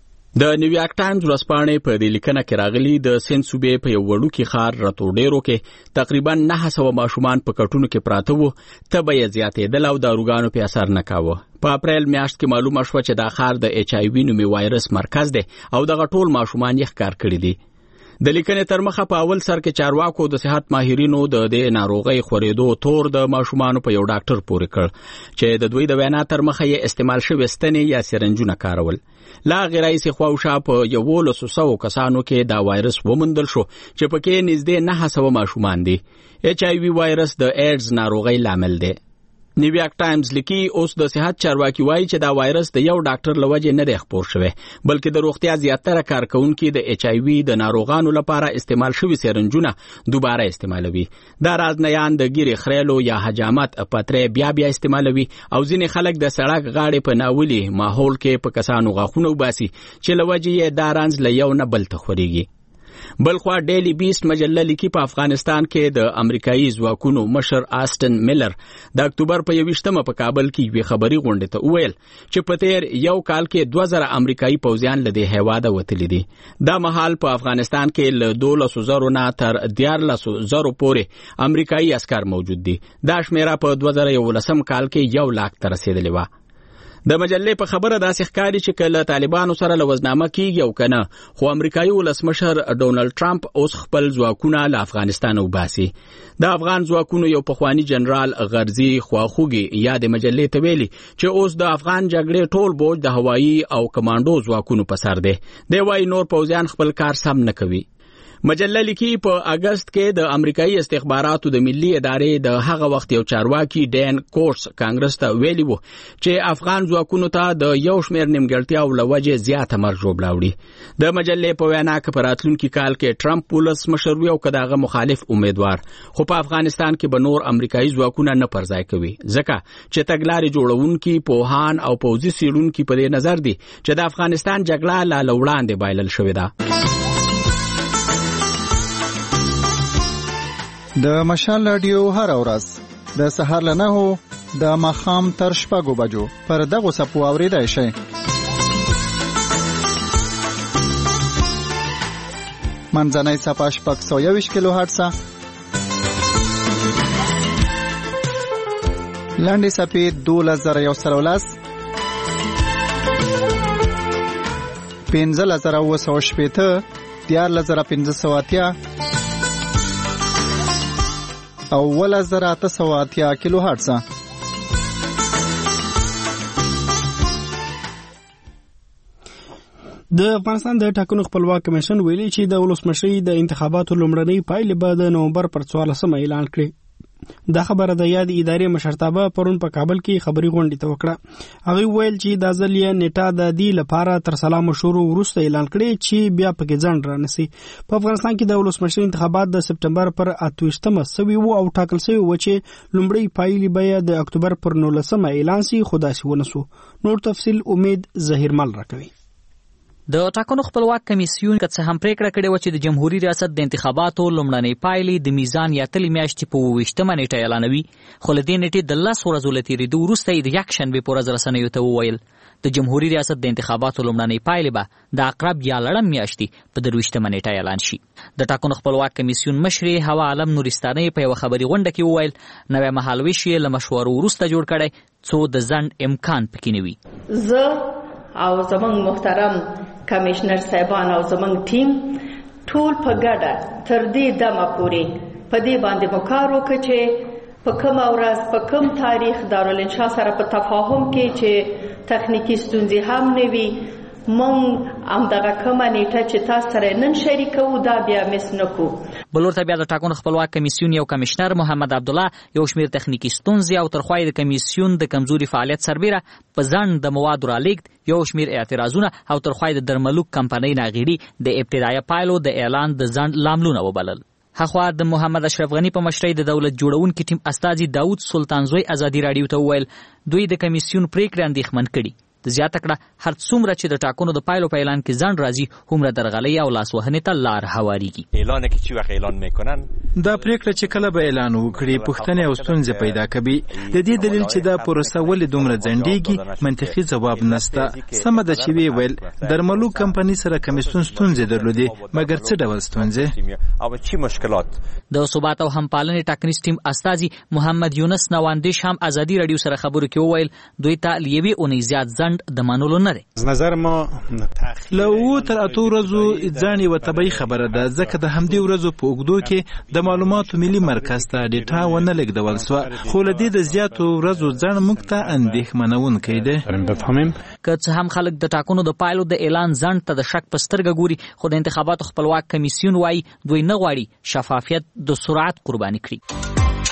د نیویارک ټایمز ورځپاڼې په دې لیکنه کې راغلي د سند صوبې په یو وړوکي ښار راتوډیرو کې تقریبا نه سوه ماشومان په کټونو کې پراته وو. تبه یې زیاتېدل او داروګانو په اثر نه کاوه. په اپریل میاشت کې معلومه شوه چې دا ښار د ایچ آی وي نومي وایرس مرکز دی او دغه ټول ماشومان یې ښکار کړي دي. د لیکنې تر مخه په اول سر کې چارواکو د صحت ماهرینو د دې ناروغۍ خورېدو تور د ماشومانو په یو ډاکټر پورې کړ چې د دوی د وینا تر مخه یې استعمال شوي ستنې یا سرنجونه کارول. لا غیرایسي خواوشا په یولسو سوو کسانو کې دا وایرس وموندل شو چې پکې نږدې نه سوه ماشومان دي. ایچ آی وي وایرس د ایډز ناروغۍ لامل دی. نیویارک ټایمز لیکي اوس د صحت چارواکي وایي چې دا وایرس د یو ډاکټر له وجې نه دی خپور شوی بلکې د روغتیا زیاتره کارکونکي د ایچ آی وي د ناروغانو لپاره استعمال شوي سرنجونه دوباره استعمالوي. دا رازنیان د ګیرې خریلو یا حجامت پترې بیا بیا استعمالوي او ځینې خلک د سړک غاړې په ناولي ماحول کې په کسانو غاښونه وباسي چې له وجې یې دا رنځ له یو نه بل ته خورېږي. بلخوا ډیلی بیست مجله لیکي په افغانستان کې د امریکایي ځواکونو مشر آسټن میلر د اکتوبر په یویشتمه په کابل کې یوې خبري غونډې ته وویل چې په تیر یو کال کې دوه زره امریکایي پوځیان له دې هیواده وتلي دي. دا مهال په افغانستان کې له دولسو زرو نه تر دیارلسو زرو پورې امریکایي عسکر موجود دي. دا شمیره په دوه زره یولسم کال کې یو لاک ته رسېدلې وه. د مجلې په خبره داسې ښکاري چې کله طالبانو سره لوزنامه کیږي او کنه خو امریکایي ولسمشر ډونالد ټرمپ اوس خپل ځواکونه له افغانستان وباسي. د افغان ځواکونو یو پخوانی جنرال غرزي خواخوږي یا د مجلې ته ویلي چې اوس د افغان جګړې ټول بوج د هوایي او کمانډو ځواکونو په سر دی. دی وايي نور پوځیان خپل کار سم نه کوي. مجله لیکي په اگست کې د امریکایي استخباراتو د ملي ادارې د هغه وخت یو چارواکي ډین کورس کانګرس ته ویلي وو چې افغان ځواکونو ته د یو شمېر نیمګړتیاو له وجې زیاته مرګ ژوبله وړي. د مجلې په وینا که په راتلونکي کال کې ټرمپ ولسمشر وي او که د هغه مخالف امیدوار خو په افغانستان کې به نور امریکایي ځواکونه نه پرځای کوي ځکه چې تګلارې جوړونکي پوهان او پوځي څېړونکي په دې نظر دي چې د افغانستان جګړه لا له وړاندې بایلل شوې ده. د مشال رادیو هر ورځ د سهار له نهو د ماښام تر شپږو بجو پر دغو څپو اورېدای شئ. منځنۍ څپه شپږ سوه یوویشت کیلو هرټزه، لنډې څپې دولس زره یو سل او لس، پنځلس زره اووه سوه شپېته، دیارلس زره پنځه سوه اتیا او اوولس زره اته سوه اتیا کیلو هرټزه. د افغانستان د ټاکنو خپلواک کمیشن ویلي چې د ولسمشرۍ د انتخاباتو لومړنۍ پایلې به د نومبر پر څوارلسمه اعلان کړي. دا خبره د یاد ادارې مشرتابه پرون په کابل کې خبري غونډې ته وکړه. هغه ویل چې د ځل یې نیټه د دې لپاره تر سلام شروع وروسته اعلان کړي چې بیا پکې ځنډ رانسي. په افغانستان کې د ولسمشرۍ انتخابات د سپټمبر پر اته ویشتمه سوي وو او ټاکل شوی و چې لومړی پایلې به د اکتوبر پر نولسمه اعلان شي، خو داسې ونه سو. نور تفصیل امید ظهیرمل راکوي. د ټاکنو خپلواک کمیسیون که څه هم پریکړه کړې و چې د جمهوریت ریاست د انتخاباتو لومړنۍ پایلې د میزان یا تلې میاشتې په اووه ویشتمه نیټه اعلانوي، خو له دې نیټې د لس ورځو له تېرېدو وروسته یې د یکشنبې په ورځ رسنیو ته وویل د جمهوریت ریاست د انتخاباتو لومړنۍ پایلې به د عقرب یا لړم میاشتې په درویشتمه نیټه اعلان شي. د ټاکنو خپلواک کمیسیون مشرې هوا عالم نورستانۍ په یوه خبري غونډه کې وویل نوی مهالویش یې له مشورو وروسته جوړ کړی څو د ځنډ امکان پکې نه وي. زه او زمونږ محترم کمیشنر صاحبان او زمونږ ټیم ټول په ګډه تر دې دمه پورې په دې باندې مو کار وکړ چې په کومه ورځ په کوم تاریخ دارالانشا سره په تفاهم کې چې تخنیکی ستونزې هم نه وي مونږ همدغه کومه نیټه چې تاسو سره نن شریکو دا بیا مس نکو. بلور ته بیا د ټاکنو خپلواک کمیسیون یو کمشنر محمد عبدالله یو شمیر تخنیکی ستونزې او ترخوای د کمیسیون د کمزوري فعالیت سربیره په ځان د موادو رالیږد یو شمیر اعتراضونه او ترخوای د درملو کمپنۍ ناغېړي د ابتدایي پایلو د اعلان د ځنډ لاملونه وبلل. هخوا د محمد اشرف غنی په مشرۍ د دولت جوړونکي ټیم استازي داود سلطانزوی ازادي راډیو ته وویل دوی د کمیسیون پریکړې اندېښمن کړي. د زیاته کړه هر څومره چې د ټاکنو د پایلو په اعلان کې ځنډ راځي هومره درغلۍ او لاسوهنې ته لار هواریږي. اعلان کې چې وخت اعلان میکنن دا پریکړه چې کله به اعلان وکړي پښتنې او ستونزې پیدا کوي. د دې دلیل چې دا پروسه ولې دومره ځنډېږي منطقي ځواب نشته. سمه ده چې وی ویل درملو کمپنۍ سره کمیسیون ستونزې درلودې مګر څه ډول ستونزې او چی مشکلات. د ثبات او همپالنې ټاکنیز ټیم استازي محمد یونس نواندیش هم ازادي راډیو سره خبرو کې وویل دوی ته لیوي اونۍ زیات ځنډ د منولو نه دی. نظر ما له اوو تر اتو ورځو ځان یوه طبیعي خبره ده ځکه د همدې ورځو په اوږدو کې د معلوماتو ملي مرکز ته ډیټا ونه لېږدول سوه خو له دې د زیاتو ورځو ځنډ موږ ته اندېښمنونکی دی. که څه هم خلک د ټاکنو د پایلو د اعلان ځنډ ته د شک په سترګه ګوري خو د انتخاباتو خپلواک کمیسیون وایي دوی نه غواړي شفافیت د سرعت قرباني کړي.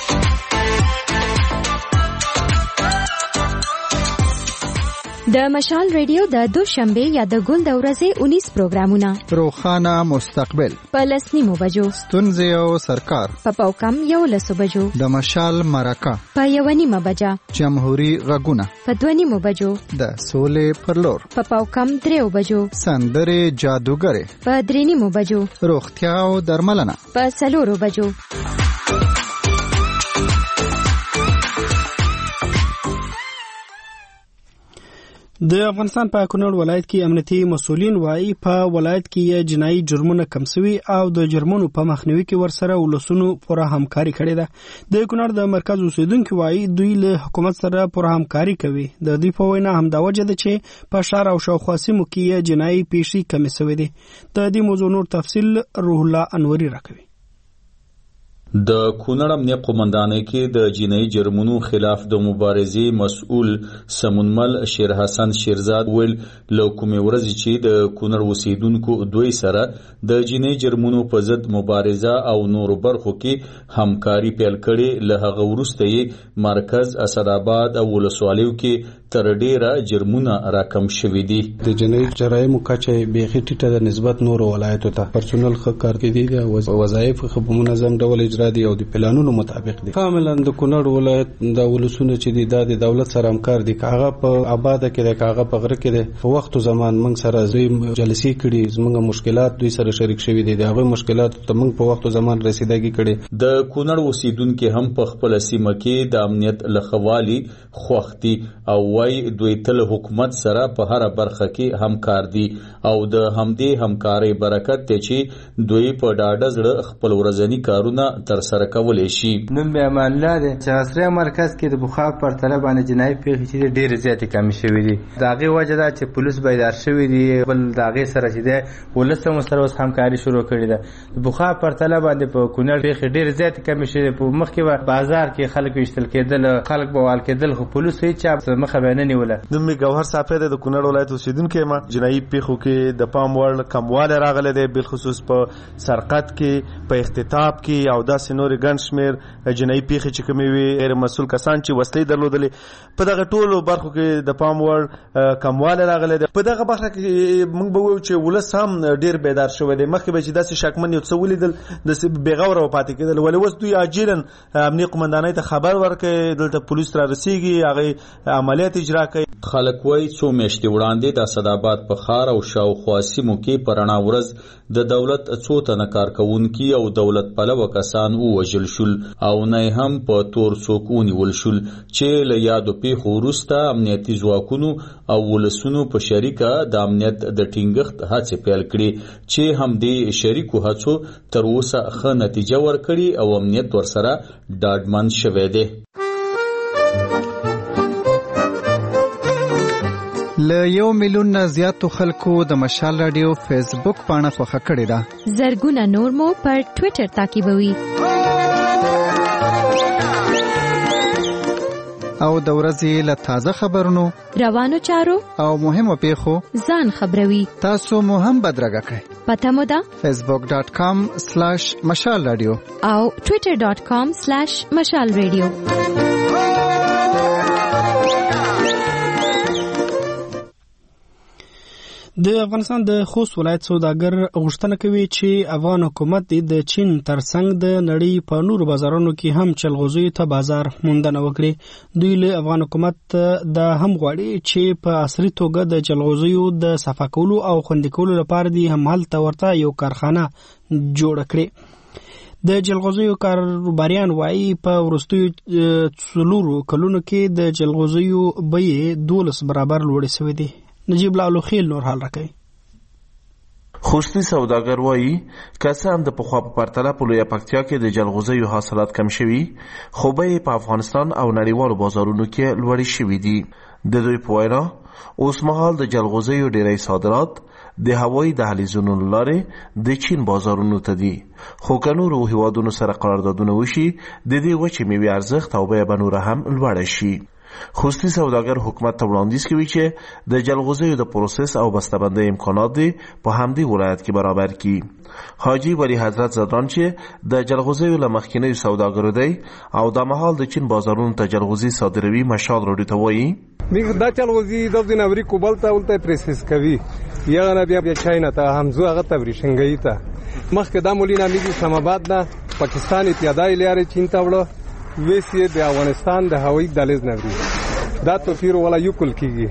د مشال ریډیو د دوشنبه یا د ګل د ورځې اونیس پروګرامونه روخانه مستقبل په لسنیمو بجو ستونزې او سرکار په پاوکم یو لسو بجو د مشال مرکه په یو نیمه بجه جمهوریت غږونه په دوه نیمو بجو د سولې پر لور په پاوکم دریو بجو سندرې جادوګرې په درې نیمو بجو روغتیا او درملنه په څلورو بجو. د افغانستان په کونړ ولایت کې امنیتي مسولین وایي په ولایت کې جنایي جرمونه کم شوي او د جرمونو په مخنیوي کې ورسره ولسونو پوره همکاري کړې ده. د کونړ د مرکز اوسیدونکو وایي دوی له حکومت سره پوره همکاري کوي. د دوی په وینا همدا وجه ده چې په ښار او شاوخوا سیمو کې جنایي پیښې کمې شوې دي. د دې موضوع نور تفصیل روح الله انوري راکوي. د کونړ امنیه قومندانۍ کې د جنایي جرمونو خلاف د مبارزې مسؤل سمونمل شیر حسن شیرزاد ویل له کومې ورځې چې د کونړ اوسیدونکو دوی سره د جنایي جرمونو په ضد مبارزه او نورو برخو کې همکاري پیل کړې له هغه وروسته یې مرکز اسداباد او ولسوالیو کې تر ډیره جرمونه راکم شوي دي. د جنایي جرایمو کچه بیخي ټیټه د نسبت نورو ولایتو ته پرسونل ښه کار کوي دي او وظایف ښه په منظم ډول اجرا دي او د پلانونو مطابق دي. کاملا د کونړ ولایت د ولسونو چې دي د دولت سره همکار دي کاغه په آباده کې د کاغه په غره کې د په وخت زمان موږ سره دوی جلسې کړي زموږ مشکلات دوی سره شریک شوي دي دغه مشکلات ته موږ په وخت زمان رسیدګي کړي. د کونړ اوسیدونکو هم په خپل سیمه کې د امنیت لخوالي خوختي او وای دوی تل حکومت سره په هر برخه کې همکار دي او د همدې همکارۍ برکت ته چې دوی په ډاډه زړه خپل ورځنی کارونه تر سره کولای شي. نن به امان الله دي چې اسره مرکز کې د بخار پر طلب باندې جنایي پیښې چې ډېر زیات کم شوې دي. داغه وجه دا چې پولیس بیدار شوی دي بل داغه سره چې ده ولسته مسره اوس همکاري شروع کړې ده. د بخار پر طلب باندې په کونړ پیښې ډېر زیات کم شوې په مخ کې بازار کې خلک وشتل کېدل خلک بوال کېدل خو پولیس هیڅ مخه باندې نیول. نن می ګوهر صافی د کونړ ولایت اوسیدونکو ما جنایي پیښو کې د پام وړ کمواله راغله ده بل خصوص په سرقت کې په اختطاف کې او داسې نور ګڼ شمېر جنایي پیښې چې کومې وي غیر مسؤل کسان چې وسلې درلودلې په دغه ټولو برخو کې د پام وړ کمواله راغله ده. په دغه برخه کې موږ به وایو چې ولس هم ډېر بیدار شوی دی. مخکې به چې داسې شکمن یو څه ولیدل د بېغوره پاتې کېدل ولې اوس دوی عاجلا امنیه قومندانۍ ته خبر ورکړي دلته پولیس را رسیږي هغه عملیات اجرا کوي. خلک وایي څو میاشتې وړاندې د اسداباد په ښار او شاوخوا سیمو کې په رڼا ورځ د دولت څو تنه کارکوونکي او دولت پلوه کسان ووژل شول او نه هم په تور څوک ونیول شول چې له یادو پیښو وروسته امنیتي ځواکونو او ولسونو په شریکه د امنیت د ټینګښت هڅې پیل کړې چې همدې شریکو هڅو تر اوسه ښه نتیجه ورکړې او امنیت ورسره ډاډمن شوی دی. له یو میلیون نه زیاتو خلکو د مشال رادیو فیسبوک پاڼه خوښه کړې ده. زرګونه نور مو پر ټوئیټر تعقیبوي. او د ورځې له تازه خبرونو روانو چارو او مهمو پیښو ځان خبروي. تاسو مو هم بدرګه کړئ. پته مو ده فیسبوک ډاٹ کام سلیش مشال رادیو او ټویټر ډاٹ کام سلیش مشال رادیو. د افغانستان د خوست ولایت سوداګر غوښتنه کوي چې افغان حکومت د چین ترڅنګ د نړۍ په نورو بازارونو کې هم جلغوزیو ته بازار موندنه وکړي. دوی له افغان حکومت د هم غواړي چې په عصري توګه د جلغوزیو د صفا کولو او خوندي کولو لپاره د همالته ورته یو کارخانه جوړ کړي. د جلغوزیو کاروباریان وایي په وروستیو څلورو کلونو کې د جلغوزیو بیې دولس برابر لوړې شوې دي. نجیب لالو خیل نور حال راکوي. خوستی سوداګر وایي که څه هم د پخوا په پرتله په لویه پکتیا کې د جلغوزیو حاصلات کم شوي، خو بیې په افغانستان او نړیوالو بازارونو کې لوړې شوي دي. د دوی په وینا اوس مهال د جلغوزیو ډیری صادرات د هوایي دهلیزونو له لارې د چین بازارونو ته دي، خو که نورو هیوادونو سره قراردادونه وشي د دې وچې میوې ارزښت او بیه به نوره هم لوړه شي. خوستی سوداګر حکومت ته وړاندیز کوي چې د جلغوزیو د پروسس او بسته‌بندۍ امکانات دي په همدې ولایت کې برابر کړي. حاجی ولی حضرت زدران چې د جلغوزیو له مخکینیو سوداګرو دی او د مهال د چین بازارونو ته جلغوزي صادروي، مشال راډیو ته وایي میګ دا جلغوزي د دینوري کوبل ته ولته پروسس کوي یا نه بیا بیا چاینا ته همزو هغه تبریشنګي ته مخکې د مولینا میګ اسلام آباد نه پاکستان اتحادیه لري چین ته وړو ویسې د افغانستان د هوایي دهلیز نه دی دا توپیر ولا یو کل کیږي.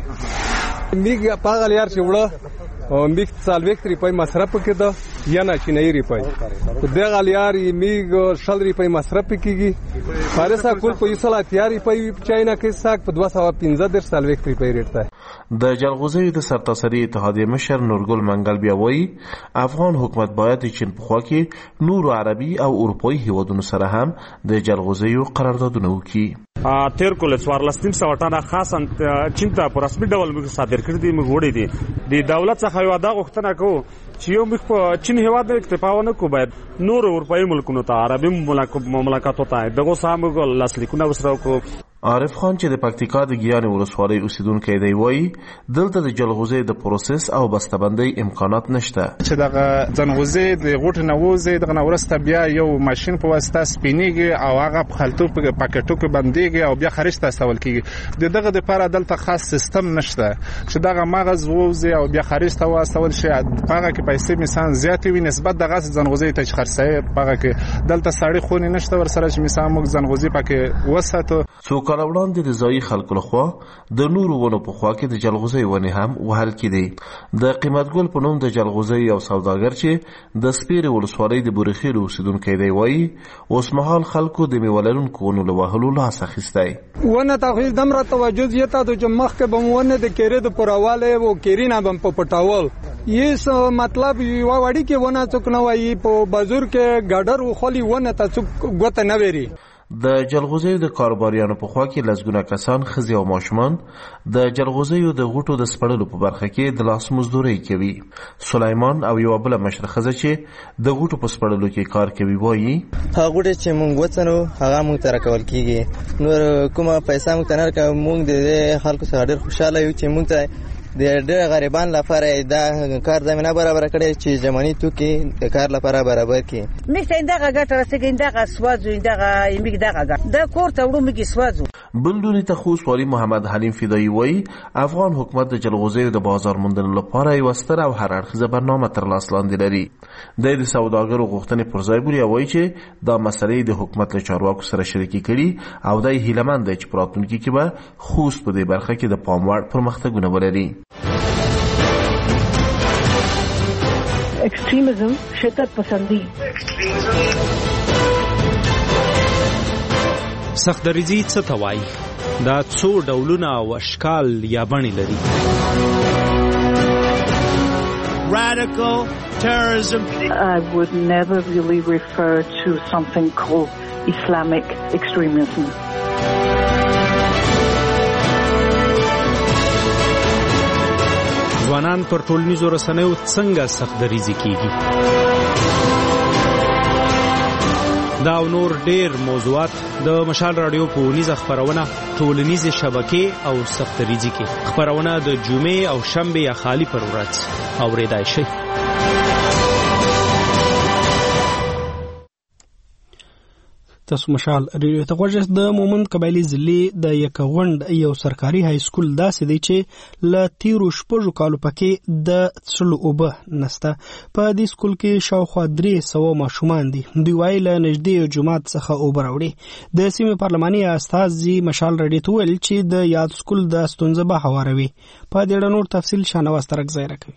میګ پاغل یار چې وړه او میګ سالويک ریپای مصرف کړه یا نه چینایي ریپای د غلیار میګ شل ریپای مصرف کیږي. فارسا کول په یوسلا تیاری په چاینا کې ساک په دوه سوه پنځه در سالويک ریپای ریټه. د جلغوزیو د سرتاسري اتحادیه مشر نورګل منګل بیا وایي افغان حکومت باید د چین په خوا کې نورو عربي او اروپایي هیوادونو سره هم د جلغوزیو قراردادونه وکړي. تیر کول څوارلسنیم سوه ټنه خاصا چین ته په رسمي ډول موږ صادر کړي دي. موږ وړي دي د دولت څخه یو دا غوښتنه کوو چې یو موږ په چین هیواد نه اکتفا ونه کوو، باید نور اروپایي ملکونو ته عربي مملکتونو ته دغه سم لاسلیکونه وسره وکړو. عارف خان چې د پکتیکا د ګیان ولسوالۍ اوسیدونکی دی وایي دلته د جلغوزي د پروسس او بسته‌بندۍ امکانات نشته. چې دغه ځنغوزي د غوټ نه وځي دغه نورسته بیا یو ماشين په واسطه سپینیږي او هغه په خلطو په پاکټو کې بنديږي او بیا خارج ته استول کیږي. دغه د لپاره دلته خاص سیستم نشته چې دغه مغز وځي او بیا خارج ته واستول شي. هغه کې پیسې مثلا زیاتې وي نسبت دغه ځنغوزي ته خرڅه هغه کې دلته سړی خونی نشته ورسره چې مثلا موږ ځنغوزي پکې وساتو. څو کال وړاندې د ځایي خلکو لخوا د نورو ونو په خوا کې د جلغوزي ونې هم وهل کېدې. د قیمت ګل په نوم د جلغوزي یو سوداګر چې د سپیرې ولسوالۍ د بورخیل اوسیدونکی دی وایي اوس مهال خلکو د میوه لرونکو ونو له وهلو لاس اخیستی. ونه تخیل دمره توجه زیاته ده چې مخکې به ونه د کېرې د پوراواله او کېرې نه به په پټاول یس مطلب یو وړي کې ونه څوک نه وایي په بازار کې ګډر وخلی ونه ته څوک ګوته نه وری. د جلغوزیو د کاروباریانو په خوا کې لسګونه کسان ښځې او ماشومان د جلغوزیو د غوټو د سپړلو په برخه کې د لاس مزدورۍ کوي. سلیمان او یوه بله مشره ښځه چې د غوټو په سپړلو کې کار کوي وایي هغه غوټې چې موږ وڅنو هغه موږ ته راکول کېږي، نور کومه پیسه موږ ته نه راکوي. موږ د خلکو څخه ډېر خوشحاله یو چې موږ ته د ډېر غریبان لپاره دا کار زمینه برابر کړي چې جمعنی توکي د کار لپاره برابر کړي. موږ ته دغه ګټه رسېږي، دغه سوازو دغه موږ دغه د کور ته وړو موږ سوازو. بلډونی ته خوست والی محمد حلیم فدایی وایي افغان حکومت د جلغوزیو د بازار موندلو لپاره یوه ستره او هر اړخیزه برنامه تر لاس لاندې لري. دی د سوداګرو غوښتنې پر ځای بولي او وایي چې دا مسلې د حکومت له چارواکو سره شریکې کړي او دی هیلهمند دی چې په راتلونکي کې به خوست په دې برخه کې د پام وړ پرمختګونه ولري. ایکسټریمزم شدت پسندي سخت دریځي څه ته وایي؟ دا څو ډولونه او اشکال یا بڼې لري. Radical terrorism. I would never really refer to something called Islamic extremism. ځوانان پر ټولنیزو رسنیو څنګه سخت دریځي کیږي؟ دا او نور ډیر موضوعات د مشال رادیو په ونیزه خبرونه ټولنیزه شبکې او سختریزي کې خبرونه د جمعې او شنبه یا خالی پر ورځ اوریدای شي. تاسو مشال ریډیو ته غوږ د مومند قبایلی ضلع د یکغوند یو سرکاري های سکول داسې دی چې ل تیرو شپږو کالو پکې د څلو اوبه نسته. په دې سکول کې شاوخوا درې سوه ماشومان دي. دوی وایي له نږدې جومات څخه اوبه راوړي. د سیمې پارلماني استازي مشال ریډیو ته ویل چې د یاد سکول د ستونزه به هواروي. په دې اړه نور تفصیل شانواز ترکزی راکوي.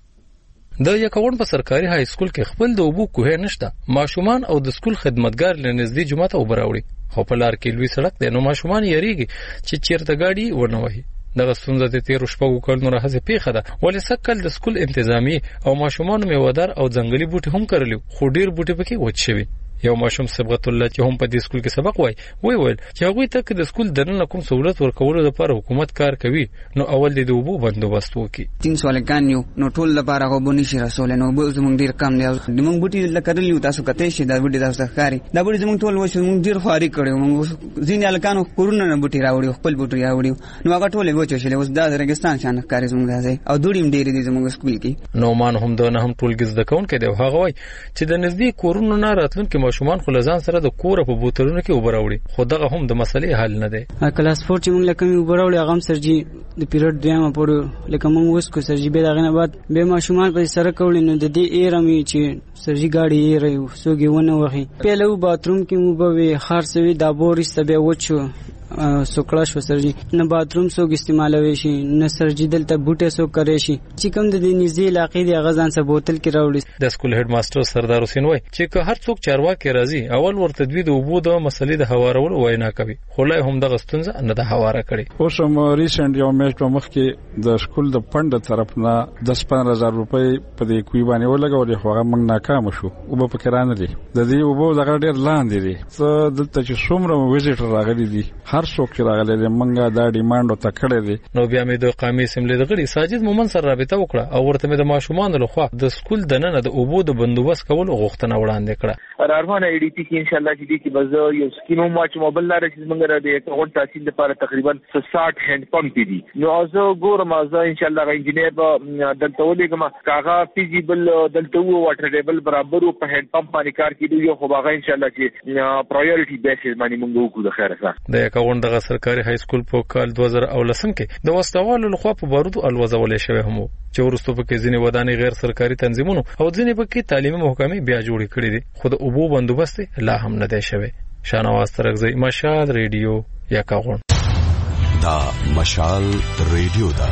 د یکاون په سرکاري های سکول کې خپل د اوبو کوه نشته. ماشومان او د سکول خدمتګار لنزدې جمعه او براوړي. خو په لار کې لوی سړک دی نو ماشومان یریږي چې چیرته گاډي ورنه وهي. دغه ستونزه د تیر شپږو کلونو راهیسې پیښه ده. ولې سکل د سکول انتظامی او ماشومان میوادار او ځنګلي بوټي هم کړلیو خو ډیر بوټي پکې وچ شوي. یو ماشوم صبغت الله چې هم په دې سکول کې سبق وای وی ویل چې هغه ته د سکول دننه کوم سہولت ورکولو لپاره حکومت کار کوي نو اول د اوبو بندوبست وکړي. تین سوال کانیو نو ټول لپاره غو بونی شي رسول نو به زمونږ ډیر کم دی. د مونږ بوټي لکرلیو تاسو کته شي دا بوټي تاسو ښکاری دا بوټي زمونږ ټول وښه مونږ ډیر خاري کړو. مونږ ځین الکانو کورونه نه بوټي راوړي خپل بوټي راوړي نو هغه ټول وچه شي اوس دا رګستان شان ښکاری زمونږ راځي او دوړیم ډیر دي زمونږ سکول کې. نو مان هم دا نه هم ټول گز د کون کې دی هغه وای چې د نزدې کورونو نه راتلونکي ماشومان خلزان سره د کور په بوتلونو کې وبراوړي خو دغه هم د مسلې حل نه دی. کلاس فور چې موږ لکه وبراوړي هغه سرجی د پیریډ دیمه پورې لکه موږ وس کو سرجی به دغه نه بعد به ماشومان په سره کول نو د دې ایرمي چې سرجی گاډي یې رہی سوګي ونه وخی پیلو باتروم کې مو به خارسوي دا بورسته به وچو سوکړه شو سرجی نه باتروم سوګ استعمالوي شي نه سرجی دلته بوټه سو کوي شي چې کوم د دې نږدې علاقې د غزان سره بوتل کې راوړي. د سکول هډ ماستر سردار حسین وای چې که هر څوک چارواکي راځي اول ورته دوی د اوبو د مسلې د هوارول وینا کوي خو لا هم د غستونزه نه د هواره کړي. اوس هم ریسنت یو میچ په مخ کې د سکول د فند طرف نه دس پنځه هزار روپۍ په دې کوی باندې ولګول خو هغه موږ ناکام شو او په کرانه دي د دې اوبو دغه ډیر لاندې دي. څه دلته چې څومره ویزټر راغلي دي هر څوک چې راغلي منګه دا ډیماند ته کړی دي. نو بیا مې د قومي اسمبلی د غړي ساجد مومن سره رابطه وکړه او ورته مې د ماشومان له خوا د سکول د نن د اوبو د بندوبست کول غوښتنه وړاندې کړه. ارمان ای ډی پی کې ان شاء الله چې دې کې بز یو سکیمو ما چې موبایل لاره چې موږ را دې اکاونټ تحصیل لپاره تقریبا ساठ هند پمپ دي نو زه ګورم زه ان شاء الله انجینیر دلته ولګم کاغه فیزیبل دلته وو واټر ټیبل برابر په هند پمپ باندې کار کیدو یو خو باغه ان شاء الله چې پرایورټي بیسز باندې موږ وکړو. د خیره سره د اکاونټ د سرکاري های سکول په کال دوه زره او لسم کې د وسوالو لخوا په بارودو الوزولې شوی هم چې ورستو پکې ځینې ودانې غیر سرکاري تنظیمونو او ځینې پکې تعلیمي محکمې بیا جوړې کړې دي خو د اوبو بندوبست لا هم نه دی شوی. شانواز ترکزی مشال ریډیو یکاغون. دا مشال ریډیو دا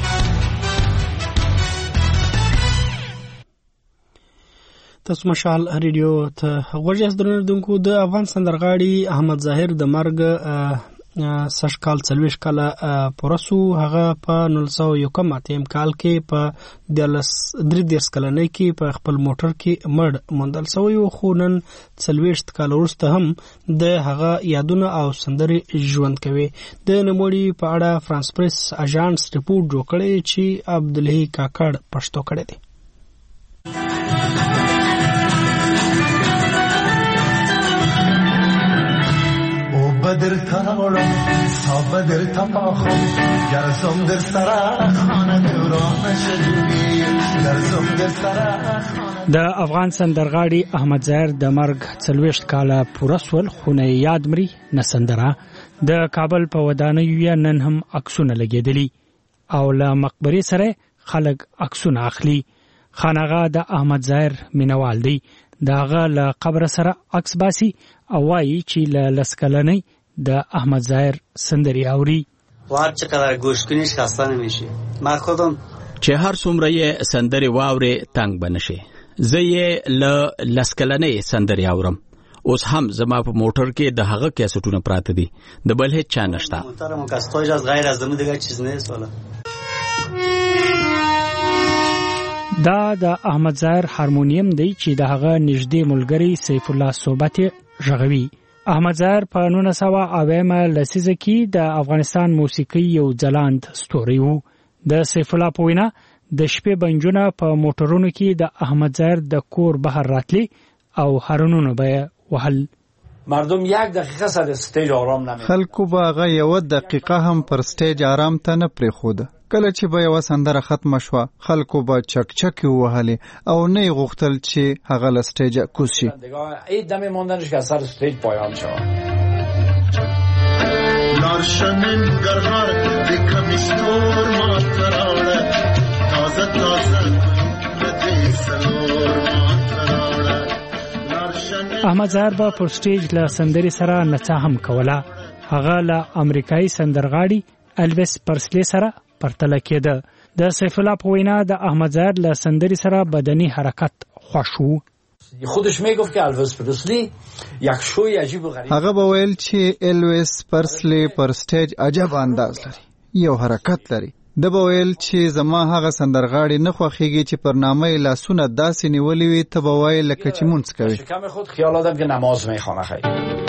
تاسو مشال ریډیو ته غوږ یاست. درنوونکو د افغان سندرغاړي احمد ظاهر د مرګ سږ کال څلوېښت کاله پوره سو. هغه په نولس سوه یو کم اتیم کال کې په دیارلس درې دېرش کلنۍ کې په خپل موټر کې مړ موندل سوی و خو نن څلوېښت کاله وروسته هم د هغه یادونه او سندرې ژوند کوي. د نوموړي په اړه فرانس پریس اژانس ریپورټ جوړ کړی چې عبدالحی کاکړ پښتو کړی دی. بدر تاورم تا بدر تماخم گرزم در سرا خانه دوران شدوی گرزم در سرا د افغان سندرغاړي احمد ظاهر د مرګ څلوېښت کاله پوره سول خو نه یاد مري نه سندره. د کابل په ودانیو نن هم عکسونه لګېدلي او له مقبرې سره خلک عکسونه اخلي. خانغه د احمد ظاهر مینوال دی داغه له قبر سره عکس باسي او وایي چې له لسکلنۍ د احمد ظاهر سندري اوري. وار چقدر گوش کنیش خسته نمیشی. ما خودم چې هر څومره یې سندري واوري تنگ بنشي. زه یې له لسکلنۍ سندري اورم. اوس هم زما په موټر کې د هغه کیسټونه پراته دي د بل هیڅ چا نشته. محترم کاستوج از غیر از دمو دیگه چیز نه سواله. دا د احمد ظاهر هارمونیم دی چې د هغه نږدې ملګری سیف الله صحبت ژغوي. احمد ظاهر په نولس سوه اویمه لسیزه کې د افغانستان موسیقي یو ځلاند ستوری و. د سیف الله په وینا د شپې بنجونه په موټرونو کې د احمد ظاهر د کور بهر راتلي او هارنونه به وهل. مردم یک دقیقه سر استیج آرام نمی خلکو باغه یو دقیقه هم پر استیج آرام ته نه پریخوده. کله چې به یو سندره ختم شوه خلکو به چک چک وهلي او نه غوښتل چې هغه له استیج کوز شي. ای دمه موندنش که سر استیج پایان شود. لارشنن گرهار دکمیستور ماتراړه تازه تازه دې سلور ماتراړه. احمد ظاهر به پر سټیج له سندرې سره نڅا هم کوله. هغه له امریکایي سندرغاړي الویس پرسلی سره پرتله کېده. د سیف الله په وینا د احمد ظاهر له سندرې سره بدني حرکت خوښ و. خودش میگفت که الویس پرسلی یک شوی عجیب و غریب. هغه به ویل چې الویس پرسلی پر سټیج عجب انداز لري، یو حرکت لري. د به ویل چې زما هغه سندرغاړي نه خوښیږي چې پر نامه یې لاسونه داسې نیولي وي ته به وایې لکه چې مونځ کوي. شکم خود خیال آدم که نماز میخوانه. خیلی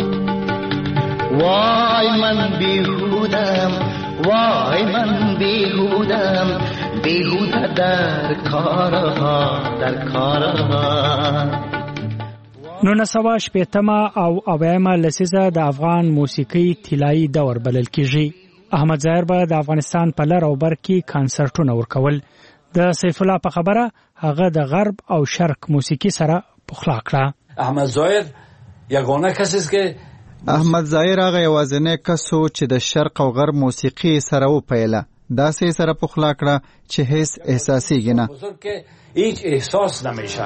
وای من بیهودم، وای من بیهودم، بیهوده در کارها در کارها. نولس سوه شپېتمه او اویایمه لسیزه د افغان موسیقي طلایي دور بلل کېږي. احمد ظاهر به د افغانستان په لر او بر کې کانسرټونه ورکول. د سیف الله په خبره هغه د غرب او شرق موسیقي سره پخلا کړه. احمد ظاهر یگانه کسی است که احمد ظاهر هغه یوازینی کس و چې د شرق او غرب موسیقي سره وپیله. داسې سره پخلا کړه چې هیڅ احساسیږي نه. هیچ احساس نمیشه.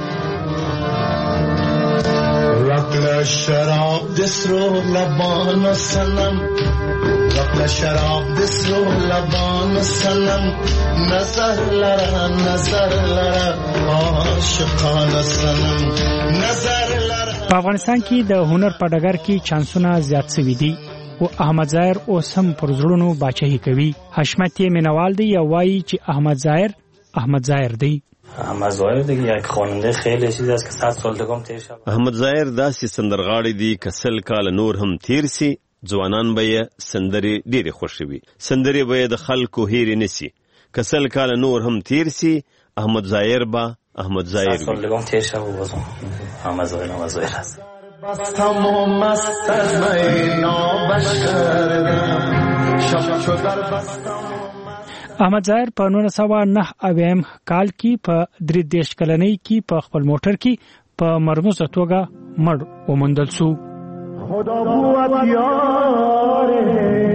رقل شراب دسرو لبان سنم، رقل شراب دسرو لبان سنم، نظر لرا نظر لرا عاشقان سنم، نظر لرا. په افغانستان کې د هنر په ډګر کې چانسونه زیات شوي دي او احمد ظاهر اوس هم پر زړونو باچهي کوي. حشمت یې مینوال دی یا وایي چې احمد ظاهر احمد ظاهر دی. احمد ظاهر دیگه یک خواننده خیلی چیز است که صد سال دگم تیر شد. احمد ظاهر داسې سندرغاړي دي که سل کال نور هم تیر سي ځوانان به یې سندرې ډېرې خوښوي. سندرې به یې د خلکو هېرې نه سي. که سل کال نور هم تیر سي احمد ظاهر به احمد ظاهر وي. صد سال دگم تیر شد و بازم احمد ظاهر احمد ظاهر است. بستم و مست از نابش کردم شب شو در بستم. احمد ظاهر په نولس سوه نه اویم کال کې په درې دېرش کلنۍ کې په خپل موټر کې په مرموزه توګه مړ وموندل سو. خدا بود یاره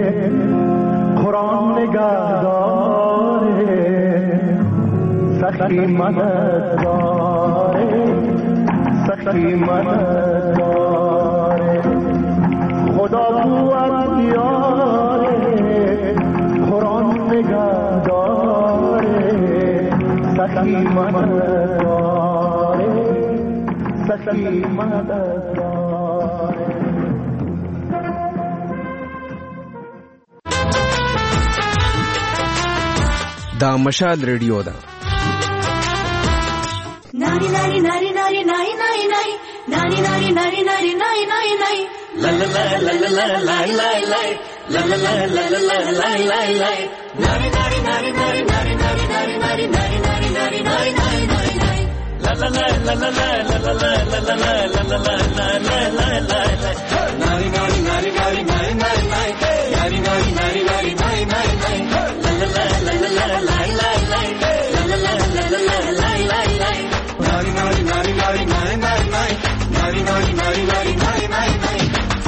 قرآن نگهداره سخی مددگاره سخی مددگاره خدا بود یاره قرآن نگهداره سخی مددگاره سخی مددگاره. دا مشال ریډیو ده. ناری ناری ناری ناری ناری ناری ناری ناری ناری ناری ناری ناری ناری لا لا لا لا لا لا لا لا لا لا لا لا لا لا لا لا لا ناری ناری ناری ناری ناری ناری ناری ناری ناری ناری ناری ناری ناری ناری لا لا لا لا لا لا لا لا لا لا لا لا لا لا لا لا لا ناری ناری ناری ناری ناری ناری ناری ناری ناری ناری ناری ناری ناری لا لا لا لا لا لا لا لا لا لا لا لا لا لا لا ناری ناری ناری ناری ناری ناری ناری ناری ناری ناری ناری ناری ناری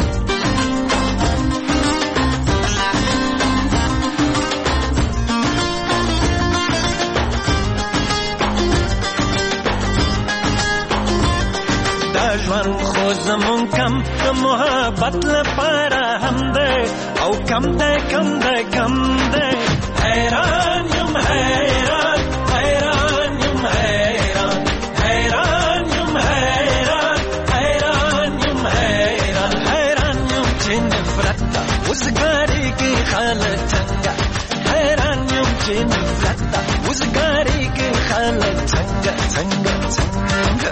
ژوند خو زمون کم د محبت لپاره هم ده او کم ده کم ده کم ده حیران یم حیران حیران یم حیران حیران یم حیران حیران یم حیران حیران یم چې نفرت ده وزګاری کې خالد څنګه حیران یم چې نفرت ده وزګاری کې خالد څنګه څنګه څنګه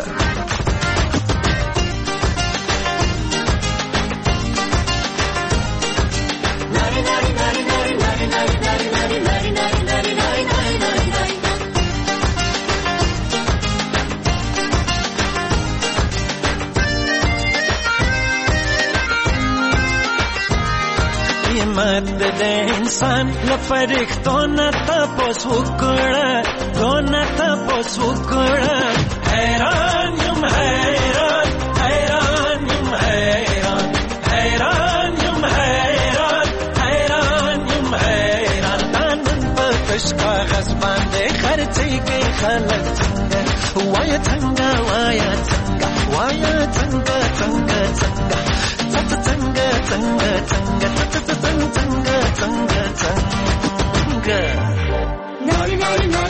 د انسان لپاره نه تاسو وکړه دونه تاسو وکړه حیران یم حیران حیران یم حیران حیران یم حیران حیران یم حیران نن په تشکا غصب باندې خرڅي کې خلک څنګه وایا څنګه وایا څنګه وایا څنګه څنګه څنګه څنګه څنګه څنګه څنګه څنګه څنګه څنګه څنګه nari nari nari